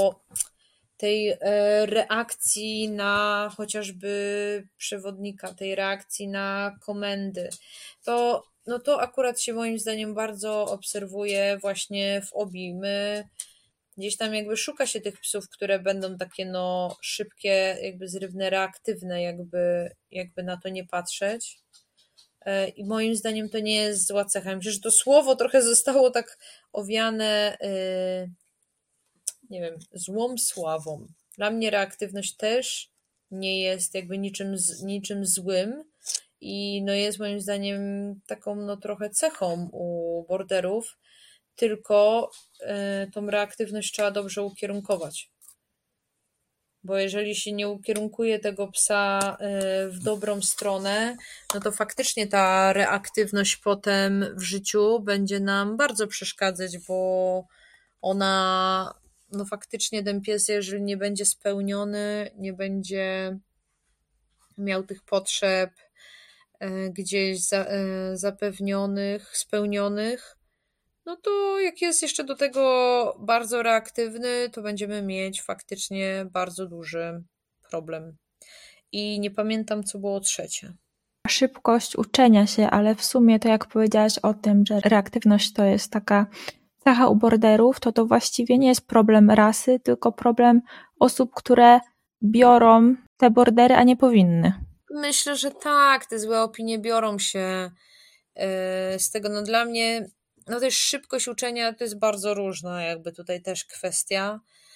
tej reakcji na chociażby przewodnika, tej reakcji na komendy. To, no to akurat się moim zdaniem bardzo obserwuje właśnie w obi. My gdzieś tam jakby szuka się tych psów, które będą takie no szybkie, jakby zrywne, reaktywne, jakby na to nie patrzeć. I moim zdaniem to nie jest zła cecha. Myślę, że to słowo trochę zostało tak owiane, nie wiem, złą sławą. Dla mnie reaktywność też nie jest jakby niczym złym i no jest moim zdaniem taką no trochę cechą u borderów, tylko tą reaktywność trzeba dobrze ukierunkować. Bo jeżeli się nie ukierunkuje tego psa w dobrą stronę, no to faktycznie ta reaktywność potem w życiu będzie nam bardzo przeszkadzać, bo ona, no faktycznie ten pies, jeżeli nie będzie spełniony, nie będzie miał tych potrzeb gdzieś zapewnionych, spełnionych, no to jak jest jeszcze do tego bardzo reaktywny, to będziemy mieć faktycznie bardzo duży problem. I nie pamiętam, co było trzecie. Szybkość uczenia się, ale w sumie to jak powiedziałaś o tym, że reaktywność to jest taka cecha u borderów, to właściwie nie jest problem rasy, tylko problem osób, które biorą te bordery, a nie powinny. Myślę, że tak, te złe opinie biorą się z tego. No dla mnie, no też szybkość uczenia to jest bardzo różna, jakby tutaj też kwestia,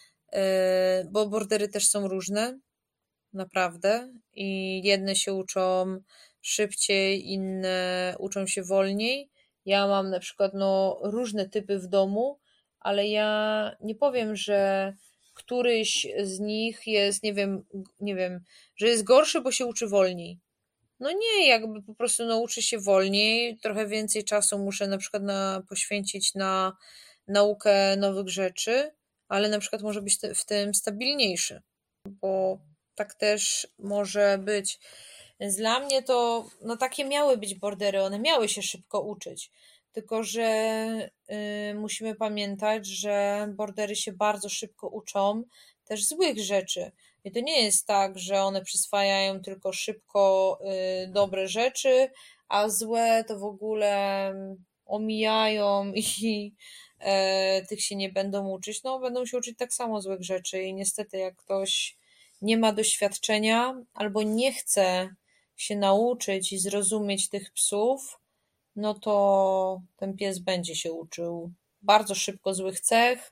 bo bordery też są różne, naprawdę, i jedne się uczą szybciej, inne uczą się wolniej. Ja mam na przykład no, różne typy w domu, ale ja nie powiem, że któryś z nich jest, nie wiem, że jest gorszy, bo się uczy wolniej. No nie, jakby po prostu nauczy się wolniej, trochę więcej czasu muszę na przykład poświęcić na naukę nowych rzeczy, ale na przykład może być w tym stabilniejszy, bo tak też może być. Więc dla mnie to, no takie miały być bordery, one miały się szybko uczyć. Tylko że musimy pamiętać, że bordery się bardzo szybko uczą też złych rzeczy. I to nie jest tak, że one przyswajają tylko szybko dobre rzeczy, a złe to w ogóle omijają i tych się nie będą uczyć. No, będą się uczyć tak samo złych rzeczy i niestety jak ktoś nie ma doświadczenia albo nie chce się nauczyć i zrozumieć tych psów, no to ten pies będzie się uczył bardzo szybko złych cech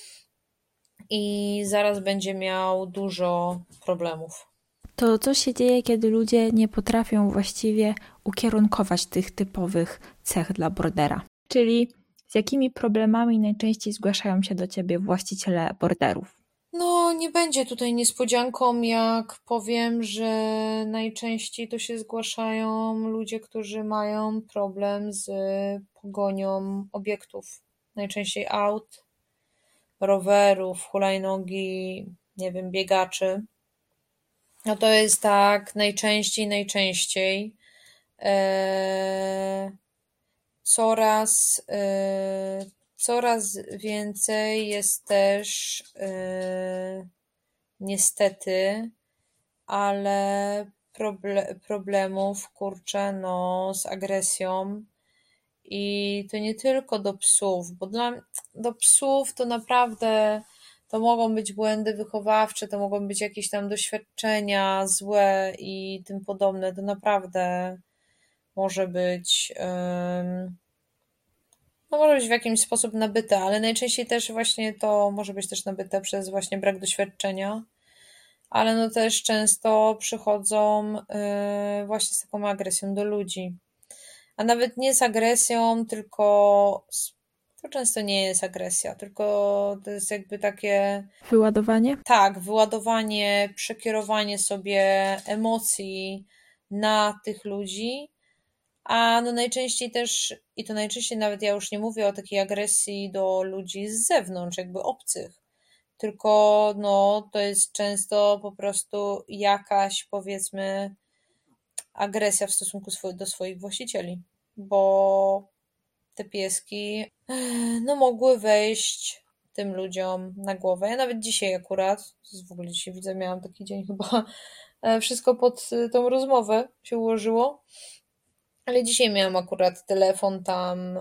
i zaraz będzie miał dużo problemów. To co się dzieje, kiedy ludzie nie potrafią właściwie ukierunkować tych typowych cech dla bordera? Czyli z jakimi problemami najczęściej zgłaszają się do ciebie właściciele borderów? No, nie będzie tutaj niespodzianką, jak powiem, że najczęściej to się zgłaszają ludzie, którzy mają problem z pogonią obiektów. Najczęściej aut, rowerów, hulajnogi, nie wiem, biegaczy. No to jest tak najczęściej. Eee, coraz więcej jest też niestety, ale problemów, kurczę, no, z agresją. I to nie tylko do psów, bo do psów to naprawdę to mogą być błędy wychowawcze, to mogą być jakieś tam doświadczenia złe i tym podobne. To naprawdę może być, no może być w jakiś sposób nabyte, ale najczęściej też właśnie to może być też nabyte przez właśnie brak doświadczenia, ale no też często przychodzą właśnie z taką agresją do ludzi. A nawet nie z agresją, tylko to często nie jest agresja, tylko to jest jakby takie, Wyładowanie? tak, wyładowanie, przekierowanie sobie emocji na tych ludzi, a no najczęściej też, i to najczęściej nawet ja już nie mówię o takiej agresji do ludzi z zewnątrz, jakby obcych, tylko no to jest często po prostu jakaś, powiedzmy, agresja w stosunku do swoich właścicieli, bo te pieski no mogły wejść tym ludziom na głowę. Ja nawet dzisiaj akurat, w ogóle dzisiaj widzę, miałam taki dzień chyba, wszystko pod tą rozmowę się ułożyło, ale dzisiaj miałam akurat telefon tam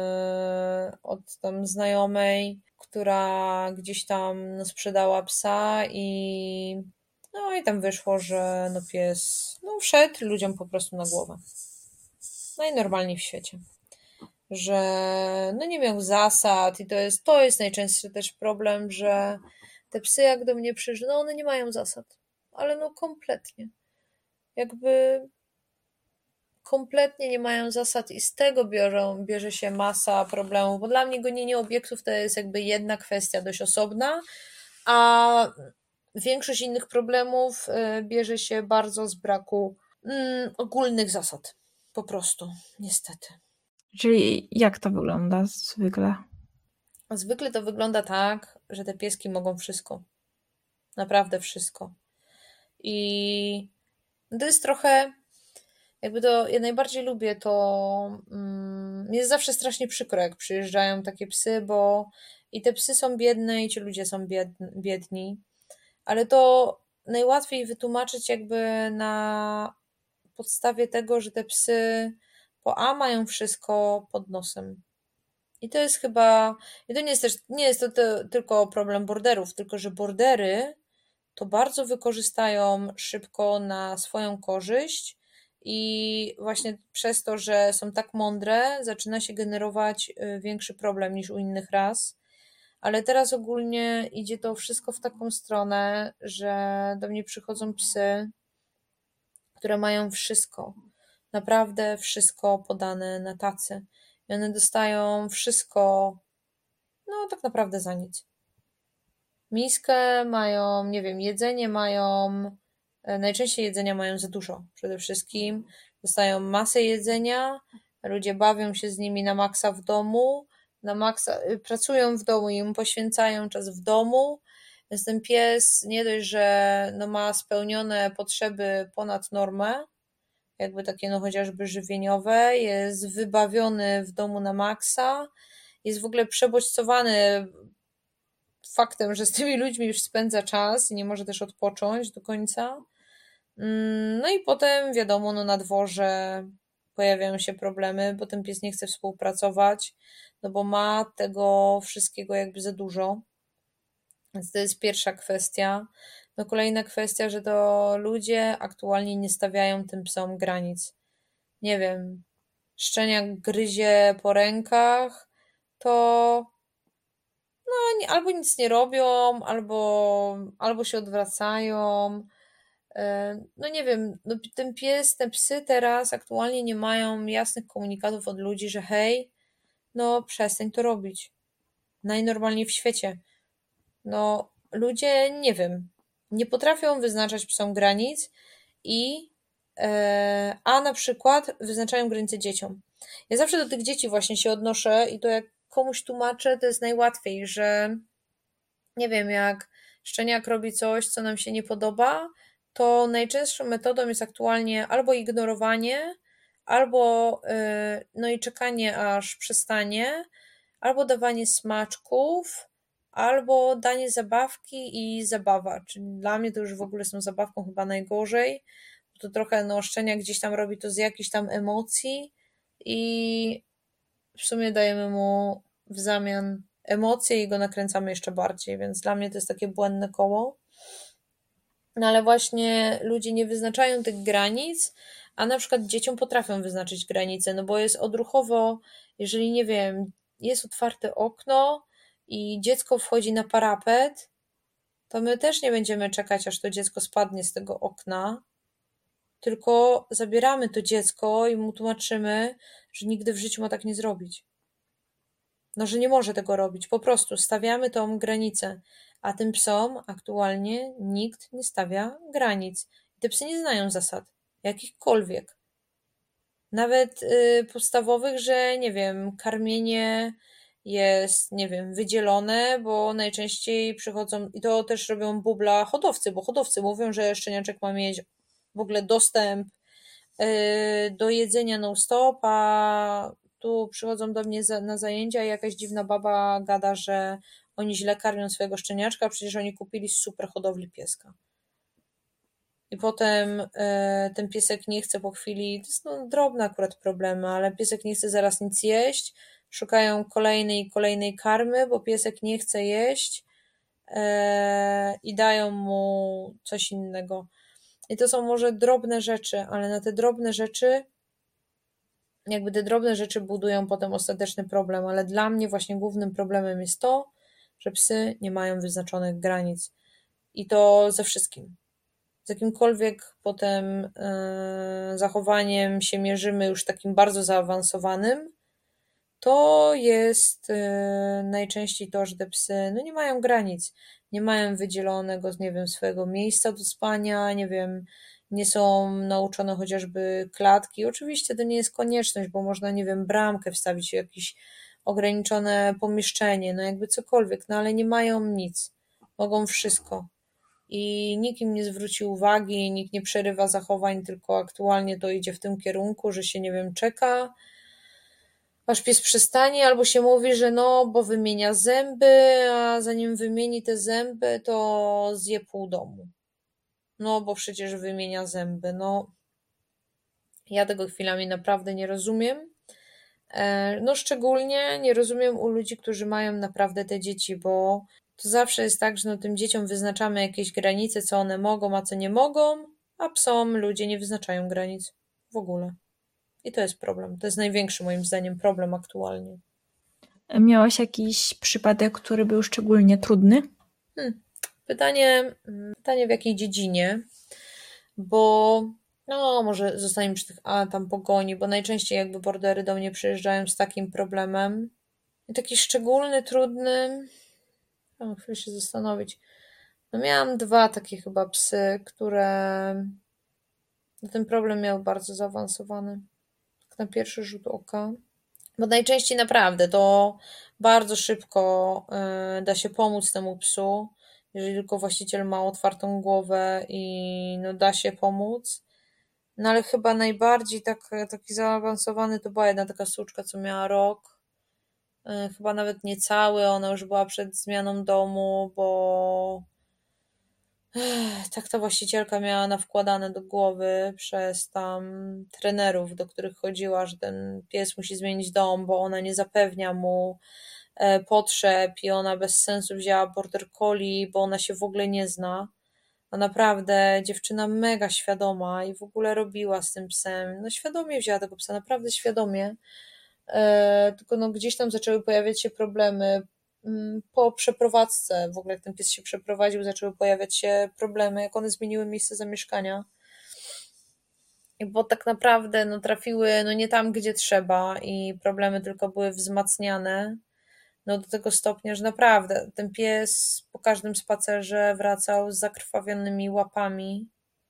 od tam znajomej, która gdzieś tam no, sprzedała psa i no i tam wyszło, że no pies no wszedł ludziom po prostu na głowę. Najnormalniej w świecie. Że no nie miał zasad i to jest najczęstszy też problem, że te psy jak do mnie przyszły, no one nie mają zasad, ale no kompletnie. Jakby kompletnie nie mają zasad i z tego bierze się masa problemów, bo dla mnie gonienie obiektów to jest jakby jedna kwestia dość osobna, a większość innych problemów bierze się bardzo z braku ogólnych zasad. Po prostu, niestety. Czyli jak to wygląda zwykle? Zwykle to wygląda tak, że te pieski mogą wszystko. Naprawdę wszystko. I to jest trochę, jakby to, ja najbardziej lubię to, jest zawsze strasznie przykro, jak przyjeżdżają takie psy, bo i te psy są biedne, i ci ludzie są biedni, ale to najłatwiej wytłumaczyć jakby na podstawie tego, że te psy po A mają wszystko pod nosem. I to jest chyba, i to nie jest to tylko problem borderów, tylko że bordery to bardzo wykorzystają szybko na swoją korzyść i właśnie przez to, że są tak mądre, zaczyna się generować większy problem niż u innych ras. Ale teraz ogólnie idzie to wszystko w taką stronę, że do mnie przychodzą psy, które mają wszystko, naprawdę wszystko podane na tacy. I one dostają wszystko, no tak naprawdę za nic. Miskę mają, nie wiem, jedzenie mają, najczęściej jedzenia mają za dużo przede wszystkim. Dostają masę jedzenia, ludzie bawią się z nimi na maksa w domu, na maksa, pracują w domu i im poświęcają czas w domu, więc ten pies nie dość, że no ma spełnione potrzeby ponad normę, jakby takie no chociażby żywieniowe, jest wybawiony w domu na maksa, jest w ogóle przebodźcowany faktem, że z tymi ludźmi już spędza czas i nie może też odpocząć do końca. No i potem wiadomo, no na dworze pojawiają się problemy, bo ten pies nie chce współpracować, no bo ma tego wszystkiego jakby za dużo. Więc to jest pierwsza kwestia. No kolejna kwestia, że to ludzie aktualnie nie stawiają tym psom granic. Nie wiem, szczeniak gryzie po rękach, to albo nic nie robią, albo się odwracają. No nie wiem, no te psy teraz aktualnie nie mają jasnych komunikatów od ludzi, że hej, no przestań to robić. Najnormalniej w świecie. No ludzie, nie wiem, nie potrafią wyznaczać psom granic a na przykład wyznaczają granice dzieciom. Ja zawsze do tych dzieci właśnie się odnoszę i to jak komuś tłumaczę, to jest najłatwiej, że nie wiem, jak szczeniak robi coś, co nam się nie podoba, to najczęstszą metodą jest aktualnie albo ignorowanie, albo no i czekanie aż przestanie, albo dawanie smaczków, albo danie zabawki i zabawa. Czyli dla mnie to już w ogóle z tą zabawką chyba najgorzej, bo to trochę no szczeniak gdzieś tam robi to z jakichś tam emocji i w sumie dajemy mu w zamian emocje i go nakręcamy jeszcze bardziej, więc dla mnie to jest takie błędne koło. No ale właśnie ludzie nie wyznaczają tych granic, a na przykład dzieciom potrafią wyznaczyć granice, no bo jest odruchowo, jeżeli nie wiem, jest otwarte okno i dziecko wchodzi na parapet, to my też nie będziemy czekać, aż to dziecko spadnie z tego okna, tylko zabieramy to dziecko i mu tłumaczymy, że nigdy w życiu ma tak nie zrobić. No, że nie może tego robić. Po prostu stawiamy tą granicę. A tym psom aktualnie nikt nie stawia granic. Te psy nie znają zasad. Jakichkolwiek. Nawet podstawowych, że nie wiem, karmienie jest, nie wiem, wydzielone, bo najczęściej przychodzą, i to też robią bubla hodowcy, bo hodowcy mówią, że szczeniaczek ma mieć w ogóle dostęp do jedzenia non-stop, a tu przychodzą do mnie na zajęcia i jakaś dziwna baba gada, że oni źle karmią swojego szczeniaczka, przecież oni kupili z super hodowli pieska. I potem ten piesek nie chce po chwili, to jest no, drobne akurat problemy, ale piesek nie chce zaraz nic jeść, szukają kolejnej i kolejnej karmy, bo piesek nie chce jeść i dają mu coś innego. I to są może drobne rzeczy, ale na te drobne rzeczy, jakby te drobne rzeczy budują potem ostateczny problem, ale dla mnie właśnie głównym problemem jest to, że psy nie mają wyznaczonych granic. I to ze wszystkim. Z jakimkolwiek potem zachowaniem się mierzymy już takim bardzo zaawansowanym, to jest najczęściej to, że te psy no nie mają granic, nie mają wydzielonego, nie wiem, swojego miejsca do spania, nie wiem, nie są nauczone chociażby klatki. Oczywiście to nie jest konieczność, bo można, nie wiem, bramkę wstawić w jakieś ograniczone pomieszczenie, no jakby cokolwiek, no ale nie mają nic. Mogą wszystko. I nikt im nie zwróci uwagi, nikt nie przerywa zachowań, tylko aktualnie to idzie w tym kierunku, że się, nie wiem, czeka, aż pies przestanie, albo się mówi, że no, bo wymienia zęby, a zanim wymieni te zęby, to zje pół domu. No, bo przecież wymienia zęby. No, ja tego chwilami naprawdę nie rozumiem. No, szczególnie nie rozumiem u ludzi, którzy mają naprawdę te dzieci, bo to zawsze jest tak, że no, tym dzieciom wyznaczamy jakieś granice, co one mogą, a co nie mogą, a psom ludzie nie wyznaczają granic w ogóle. I to jest problem. To jest największy moim zdaniem problem aktualnie. Miałaś jakiś przypadek, który był szczególnie trudny? Pytanie w jakiej dziedzinie, bo no może zostaniemy przy tych tam pogoni, bo najczęściej jakby bordery do mnie przyjeżdżają z takim problemem. I taki szczególny, trudny, chwilę się zastanowić. No miałam 2 takie chyba psy, które ten problem miał bardzo zaawansowany. Tak na pierwszy rzut oka. Bo najczęściej naprawdę to bardzo szybko da się pomóc temu psu, jeżeli tylko właściciel ma otwartą głowę i no da się pomóc. No ale chyba najbardziej taki zaawansowany to była jedna taka suczka, co miała rok. Chyba nawet niecały, ona już była przed zmianą domu, bo tak ta właścicielka miała nawkładane do głowy przez tam trenerów, do których chodziła, że ten pies musi zmienić dom, bo ona nie zapewnia mu potrzeb i ona bez sensu wzięła border collie, bo ona się w ogóle nie zna. A naprawdę dziewczyna mega świadoma i w ogóle robiła z tym psem. No świadomie wzięła tego psa, naprawdę świadomie. Tylko no gdzieś tam zaczęły pojawiać się problemy po przeprowadzce. W ogóle jak ten pies się przeprowadził, zaczęły pojawiać się problemy, jak one zmieniły miejsce zamieszkania. Bo tak naprawdę no, trafiły no, nie tam, gdzie trzeba i problemy tylko były wzmacniane. No do tego stopnia, że naprawdę ten pies po każdym spacerze wracał z zakrwawionymi łapami,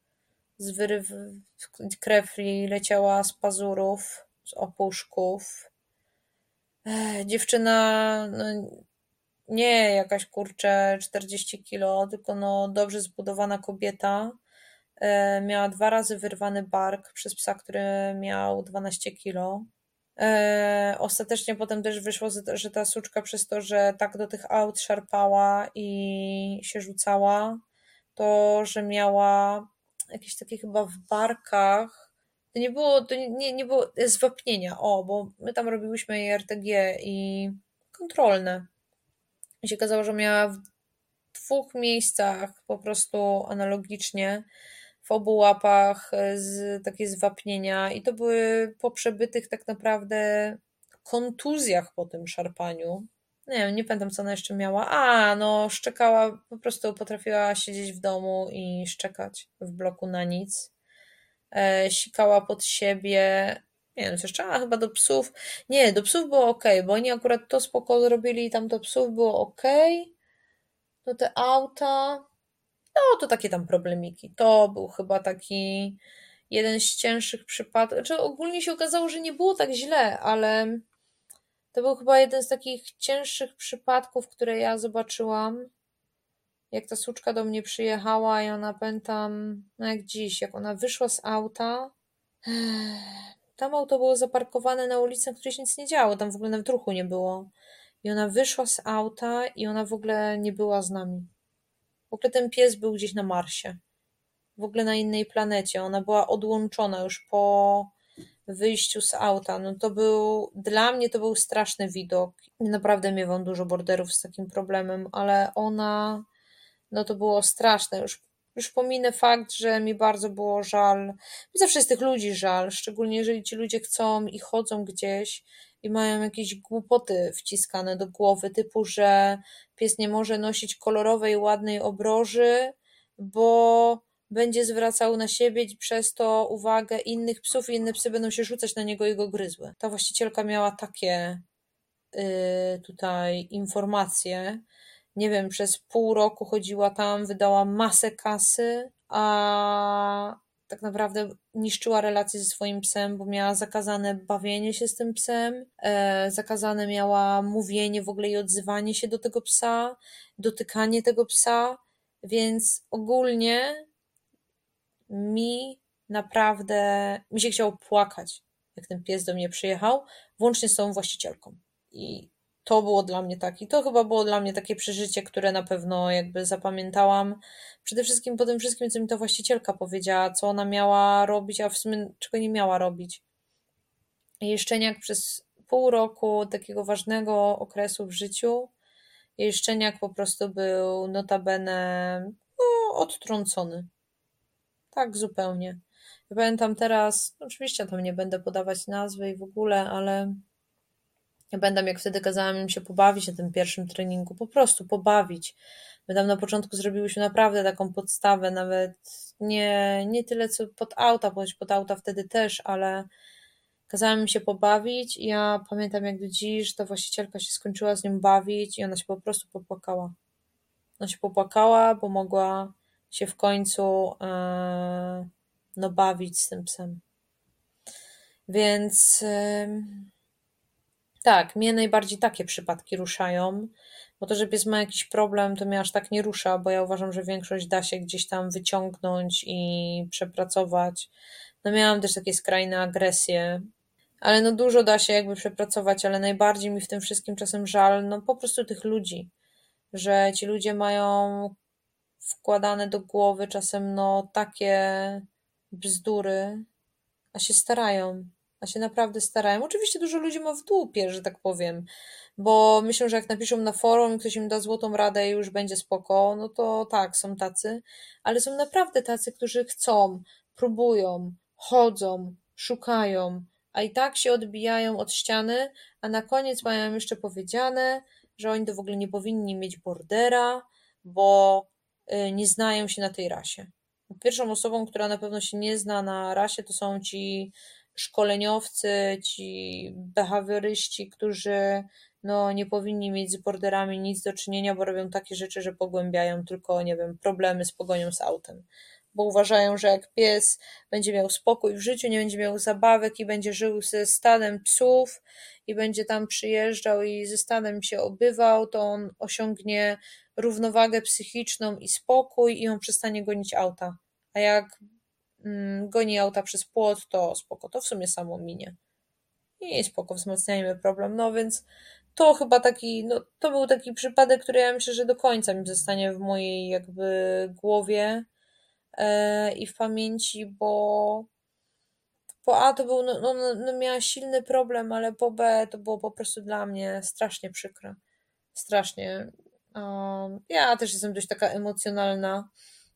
krew jej leciała z pazurów, z opuszków. Dziewczyna, no nie jakaś kurczę 40 kilo, tylko no dobrze zbudowana kobieta. Miała 2 razy wyrwany bark przez psa, który miał 12 kilo. Ostatecznie potem też wyszło, że ta suczka przez to, że tak do tych aut szarpała i się rzucała, to że miała jakieś takie chyba w barkach. To nie było zwapnienia, bo my tam robiłyśmy jej RTG i kontrolne. I się okazało, że miała w 2 miejscach po prostu analogicznie w obu łapach takie zwapnienia i to były po przebytych tak naprawdę kontuzjach po tym szarpaniu. Nie wiem, nie pamiętam co ona jeszcze miała. No szczekała, po prostu potrafiła siedzieć w domu i szczekać w bloku na nic. Sikała pod siebie. Nie wiem, co jeszcze, chyba do psów. Nie, do psów było ok, bo oni akurat to spoko zrobili i tam do psów było ok. No te auta, no to takie tam problemiki. To był chyba taki jeden z cięższych przypadków. Znaczy ogólnie się okazało, że nie było tak źle, ale to był chyba jeden z takich cięższych przypadków, które ja zobaczyłam. Jak ta suczka do mnie przyjechała i ona pamiętam, no jak dziś, jak ona wyszła z auta. Tam auto było zaparkowane na ulicy, na której się nic nie działo. Tam w ogóle nawet ruchu nie było. I ona wyszła z auta i ona w ogóle nie była z nami. W ogóle ten pies był gdzieś na Marsie. W ogóle na innej planecie. Ona była odłączona już po wyjściu z auta. No to dla mnie to był straszny widok. Naprawdę miewam dużo borderów z takim problemem, ale ona, no to było straszne. Już pominę fakt, że mi bardzo było żal. Mi zawsze jest tych ludzi żal, szczególnie jeżeli ci ludzie chcą i chodzą gdzieś i mają jakieś głupoty wciskane do głowy, typu, że pies nie może nosić kolorowej, ładnej obroży, bo będzie zwracał na siebie przez to uwagę innych psów i inne psy będą się rzucać na niego i go gryzły. Ta właścicielka miała takie tutaj informacje. Nie wiem, przez pół roku chodziła tam, wydała masę kasy, a tak naprawdę niszczyła relacje ze swoim psem, bo miała zakazane bawienie się z tym psem, zakazane miała mówienie w ogóle i odzywanie się do tego psa, dotykanie tego psa, więc ogólnie mi się chciało płakać, jak ten pies do mnie przyjechał, włącznie z tą właścicielką. I to było dla mnie to chyba było dla mnie takie przeżycie, które na pewno jakby zapamiętałam. Przede wszystkim po tym wszystkim, co mi ta właścicielka powiedziała, co ona miała robić, a w sumie czego nie miała robić. Jej szczeniak przez pół roku takiego ważnego okresu w życiu, jej szczeniak po prostu był notabene odtrącony. Tak, zupełnie. Ja pamiętam teraz, oczywiście tam nie będę podawać nazwy i w ogóle, ale ja pamiętam, jak wtedy kazałam im się pobawić na tym pierwszym treningu, po prostu pobawić. My tam na początku zrobiłyśmy naprawdę taką podstawę, nawet nie tyle co pod auta, bądź pod auta wtedy też, ale kazałam im się pobawić i ja pamiętam jak do dziś, ta właścicielka się skończyła z nią bawić i ona się po prostu popłakała. Ona się popłakała, bo mogła się w końcu bawić z tym psem. Więc tak, mnie najbardziej takie przypadki ruszają, bo to, że pies ma jakiś problem, to mnie aż tak nie rusza, bo ja uważam, że większość da się gdzieś tam wyciągnąć i przepracować. No miałam też takie skrajne agresje, ale no dużo da się jakby przepracować, ale najbardziej mi w tym wszystkim czasem żal, no po prostu tych ludzi, że ci ludzie mają wkładane do głowy czasem no takie bzdury, a się starają, a się naprawdę starają. Oczywiście dużo ludzi ma w dupie, że tak powiem, bo myślą, że jak napiszą na forum i ktoś im da złotą radę i już będzie spoko, no to tak, są tacy, ale są naprawdę tacy, którzy chcą, próbują, chodzą, szukają, a i tak się odbijają od ściany, a na koniec mają jeszcze powiedziane, że oni to w ogóle nie powinni mieć bordera, bo nie znają się na tej rasie. Pierwszą osobą, która na pewno się nie zna na rasie, to są ci szkoleniowcy, ci behawioryści, którzy no, nie powinni mieć z borderami nic do czynienia, bo robią takie rzeczy, że pogłębiają tylko, nie wiem, problemy z pogonią z autem. Bo uważają, że jak pies będzie miał spokój w życiu, nie będzie miał zabawek i będzie żył ze stadem psów i będzie tam przyjeżdżał i ze stadem się obywał, to on osiągnie równowagę psychiczną i spokój i on przestanie gonić auta. A jak goni auta przez płot, to spoko, to w sumie samo minie. I spoko, wzmacniajmy problem. No więc to chyba taki, no to był taki przypadek, który ja myślę, że do końca mi zostanie w mojej jakby głowie i w pamięci, bo po A to był, no miała silny problem, ale po B to było po prostu dla mnie strasznie przykre. Strasznie. Ja też jestem dość taka emocjonalna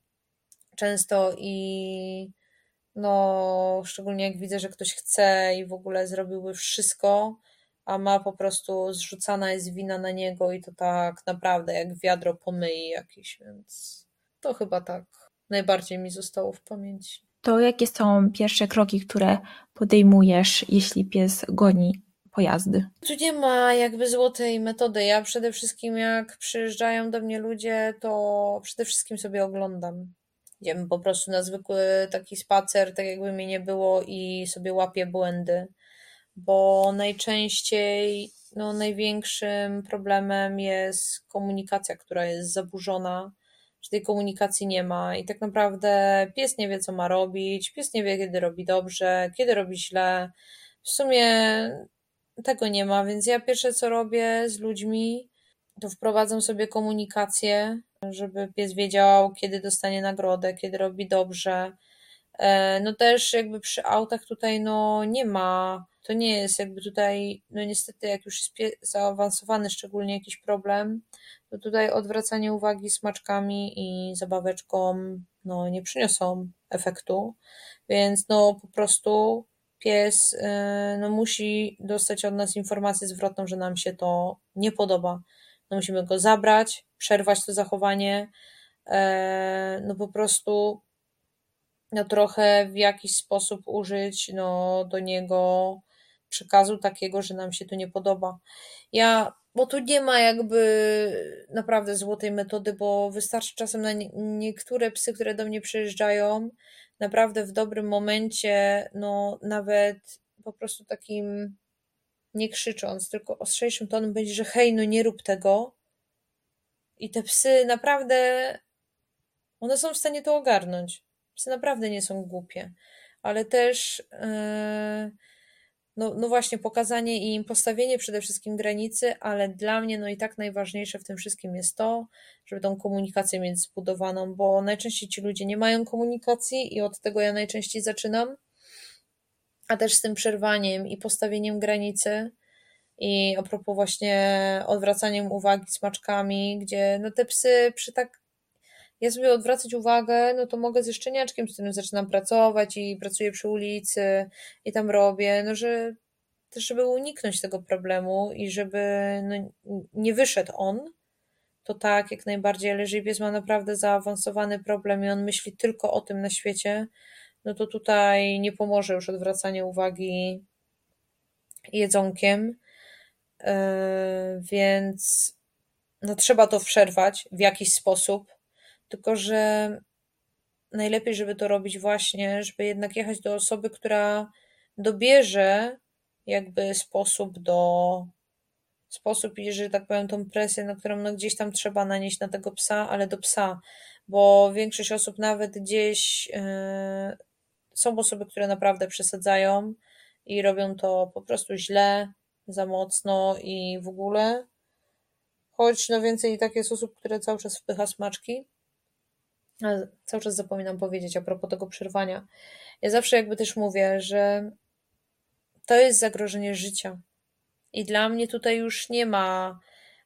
często i no, szczególnie jak widzę, że ktoś chce i w ogóle zrobiłby wszystko, a ma po prostu zrzucana jest wina na niego i to tak naprawdę jak wiadro pomyje jakieś, więc to chyba tak najbardziej mi zostało w pamięci. To jakie są pierwsze kroki, które podejmujesz, jeśli pies goni pojazdy? Tu nie ma jakby złotej metody. Ja przede wszystkim jak przyjeżdżają do mnie ludzie, to przede wszystkim sobie oglądam. Idziemy po prostu na zwykły taki spacer, tak jakby mnie nie było i sobie łapię błędy, bo najczęściej, no największym problemem jest komunikacja, która jest zaburzona, że tej komunikacji nie ma i tak naprawdę pies nie wie, co ma robić, pies nie wie, kiedy robi dobrze, kiedy robi źle. W sumie tego nie ma, więc ja pierwsze co robię z ludźmi, to wprowadzam sobie komunikację, żeby pies wiedział, kiedy dostanie nagrodę, kiedy robi dobrze. No też jakby przy autach tutaj no nie ma, to nie jest jakby tutaj, no niestety jak już jest zaawansowany szczególnie jakiś problem, to tutaj odwracanie uwagi smaczkami i zabaweczką no nie przyniosą efektu, więc no po prostu pies no musi dostać od nas informację zwrotną, że nam się to nie podoba. No musimy go zabrać, przerwać to zachowanie, no po prostu no trochę w jakiś sposób użyć no do niego przekazu takiego, że nam się to nie podoba. Bo tu nie ma jakby naprawdę złotej metody, bo wystarczy czasem na niektóre psy, które do mnie przyjeżdżają, naprawdę w dobrym momencie, no nawet po prostu takim nie krzycząc, tylko ostrzejszym tonem będzie, że hej, no nie rób tego. I te psy naprawdę, one są w stanie to ogarnąć. Psy naprawdę nie są głupie, ale też no właśnie pokazanie im, postawienie przede wszystkim granicy, ale dla mnie no i tak najważniejsze w tym wszystkim jest to, żeby tą komunikację mieć zbudowaną, bo najczęściej ci ludzie nie mają komunikacji i od tego ja najczęściej zaczynam, a też z tym przerwaniem i postawieniem granicy i a propos właśnie odwracaniem uwagi smaczkami, gdzie no te psy przy tak ja sobie odwracać uwagę, no to mogę ze szczeniaczkiem, z którym zaczynam pracować i pracuję przy ulicy i tam robię, no że też żeby uniknąć tego problemu i żeby no, nie wyszedł on, to tak, jak najbardziej, ale jeżeli pies ma naprawdę zaawansowany problem i on myśli tylko o tym na świecie, no to tutaj nie pomoże już odwracanie uwagi jedzonkiem, więc no trzeba to przerwać w jakiś sposób, tylko że najlepiej, żeby to robić właśnie, żeby jednak jechać do osoby, która dobierze jakby sposób i, że tak powiem, tą presję, na którą no gdzieś tam trzeba nanieść na tego psa, ale do psa, bo większość osób nawet gdzieś są osoby, które naprawdę przesadzają i robią to po prostu źle, za mocno i w ogóle. Choć no więcej i tak jest osób, które cały czas wpycha smaczki. A cały czas zapominam powiedzieć a propos tego przerwania. Ja zawsze jakby też mówię, że to jest zagrożenie życia. I dla mnie tutaj już nie ma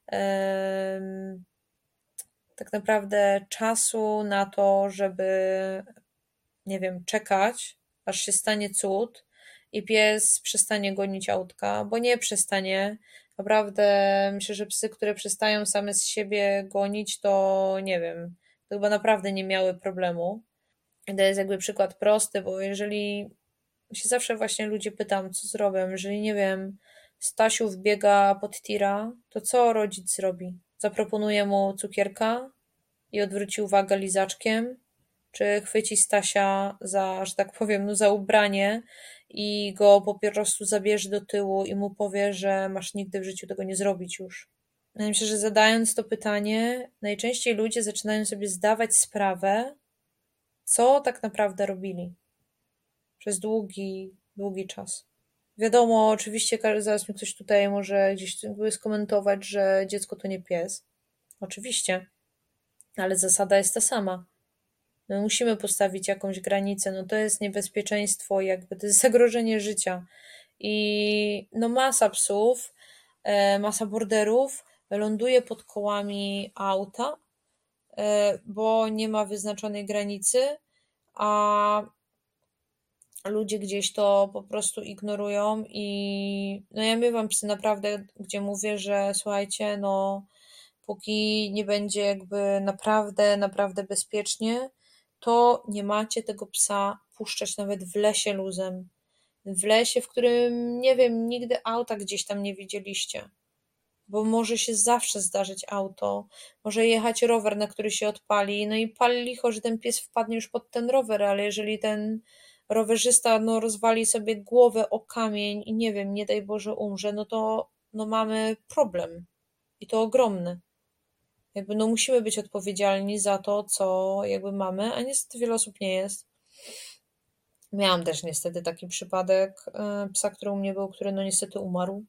tak naprawdę czasu na to, żeby, nie wiem, czekać, aż się stanie cud i pies przestanie gonić autka, bo nie przestanie. Naprawdę myślę, że psy, które przestają same z siebie gonić, to nie wiem, to chyba naprawdę nie miały problemu. I to jest jakby przykład prosty, bo jeżeli się zawsze właśnie ludzie pytam, co zrobię, jeżeli nie wiem, Stasiu wbiega pod tira, to co rodzic zrobi? Zaproponuje mu cukierka i odwróci uwagę lizaczkiem, czy chwyci Stasia za, że tak powiem, no za ubranie i go po prostu zabierze do tyłu i mu powie, że masz nigdy w życiu tego nie zrobić już. Ja myślę, że zadając to pytanie, najczęściej ludzie zaczynają sobie zdawać sprawę, co tak naprawdę robili przez długi, długi czas. Wiadomo, oczywiście zaraz mi ktoś tutaj może gdzieś skomentować, że dziecko to nie pies. Oczywiście, ale zasada jest ta sama. My musimy postawić jakąś granicę, no to jest niebezpieczeństwo, jakby to jest zagrożenie życia. I no masa psów, masa borderów ląduje pod kołami auta, bo nie ma wyznaczonej granicy, a ludzie gdzieś to po prostu ignorują i no ja miewam psy naprawdę, gdzie mówię, że słuchajcie, no póki nie będzie jakby naprawdę, naprawdę bezpiecznie, to nie macie tego psa puszczać nawet w lesie luzem. W lesie, w którym, nie wiem, nigdy auta gdzieś tam nie widzieliście. Bo może się zawsze zdarzyć auto, może jechać rower, na który się odpali, no i pali licho, że ten pies wpadnie już pod ten rower, ale jeżeli ten rowerzysta no, rozwali sobie głowę o kamień i nie wiem, nie daj Boże umrze, no to no, mamy problem. I to ogromny. Jakby no musimy być odpowiedzialni za to, co jakby mamy, a niestety wiele osób nie jest. Miałam też niestety taki przypadek psa, który u mnie był, który no niestety umarł.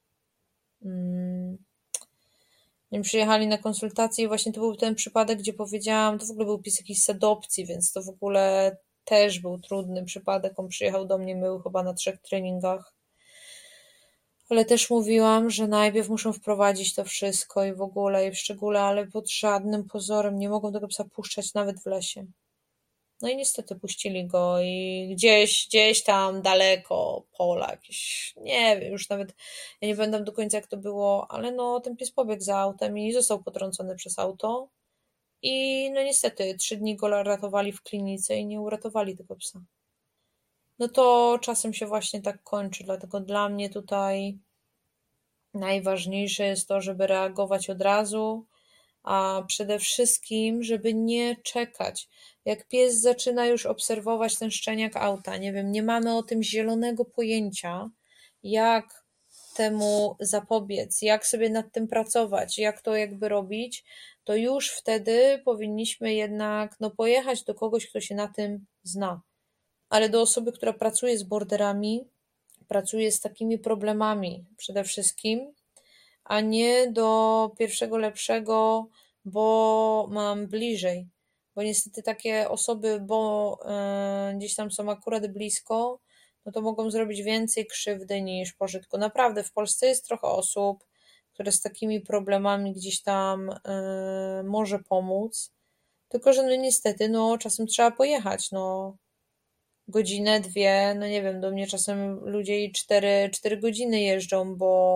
Przyjechali na konsultację i właśnie to był ten przypadek, gdzie powiedziałam, to w ogóle był pies jakiś z adopcji, więc to w ogóle też był trudny przypadek. On przyjechał do mnie, był chyba na 3 treningach. Ale też mówiłam, że najpierw muszą wprowadzić to wszystko i w ogóle, i w szczególe, ale pod żadnym pozorem nie mogą tego psa puszczać nawet w lesie. No i niestety puścili go i gdzieś tam daleko pola jakieś, nie wiem, już nawet ja nie pamiętam do końca jak to było, ale no ten pies pobiegł za autem i został potrącony przez auto i no niestety 3 dni go ratowali w klinice i nie uratowali tego psa. No to czasem się właśnie tak kończy, dlatego dla mnie tutaj najważniejsze jest to, żeby reagować od razu, a przede wszystkim, żeby nie czekać. Jak pies zaczyna już obserwować ten szczeniak auta, nie wiem, nie mamy o tym zielonego pojęcia, jak temu zapobiec, jak sobie nad tym pracować, jak to jakby robić, to już wtedy powinniśmy jednak no, pojechać do kogoś, kto się na tym zna. Ale do osoby, która pracuje z borderami, pracuje z takimi problemami przede wszystkim, a nie do pierwszego lepszego, bo mam bliżej. Bo niestety takie osoby, bo gdzieś tam są akurat blisko, no to mogą zrobić więcej krzywdy niż pożytku. Naprawdę w Polsce jest trochę osób, które z takimi problemami gdzieś tam może pomóc. Tylko, że no niestety, no czasem trzeba pojechać, no godzinę, 2, no nie wiem, do mnie czasem ludzie i 4 godziny jeżdżą,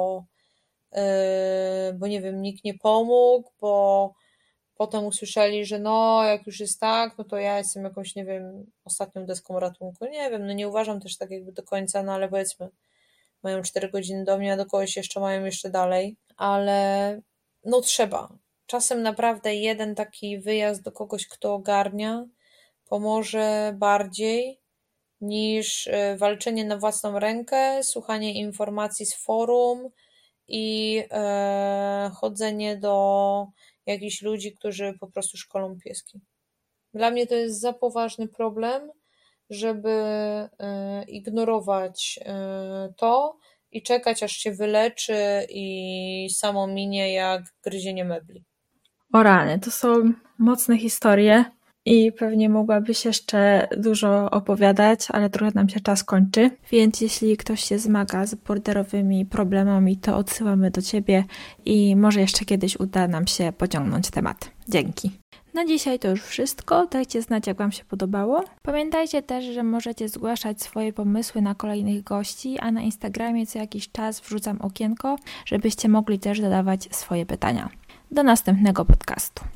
bo nie wiem, nikt nie pomógł, bo potem usłyszeli, że no, jak już jest tak, no to ja jestem jakąś, nie wiem, ostatnią deską ratunku. Nie wiem, no nie uważam też tak jakby do końca, no ale powiedzmy, mają 4 godziny do mnie, a do kogoś jeszcze mają jeszcze dalej, ale no trzeba. Czasem naprawdę jeden taki wyjazd do kogoś, kto ogarnia, pomoże bardziej niż walczenie na własną rękę, słuchanie informacji z forum i chodzenie do jakichś ludzi, którzy po prostu szkolą pieski. Dla mnie to jest za poważny problem, żeby ignorować to i czekać, aż się wyleczy i samo minie jak gryzienie mebli. O rany, to są mocne historie i pewnie mogłabyś jeszcze dużo opowiadać, ale trochę nam się czas kończy. Więc jeśli ktoś się zmaga z borderowymi problemami, to odsyłamy do Ciebie i może jeszcze kiedyś uda nam się pociągnąć temat. Dzięki. Na dzisiaj to już wszystko. Dajcie znać, jak Wam się podobało. Pamiętajcie też, że możecie zgłaszać swoje pomysły na kolejnych gości, a na Instagramie co jakiś czas wrzucam okienko, żebyście mogli też zadawać swoje pytania. Do następnego podcastu.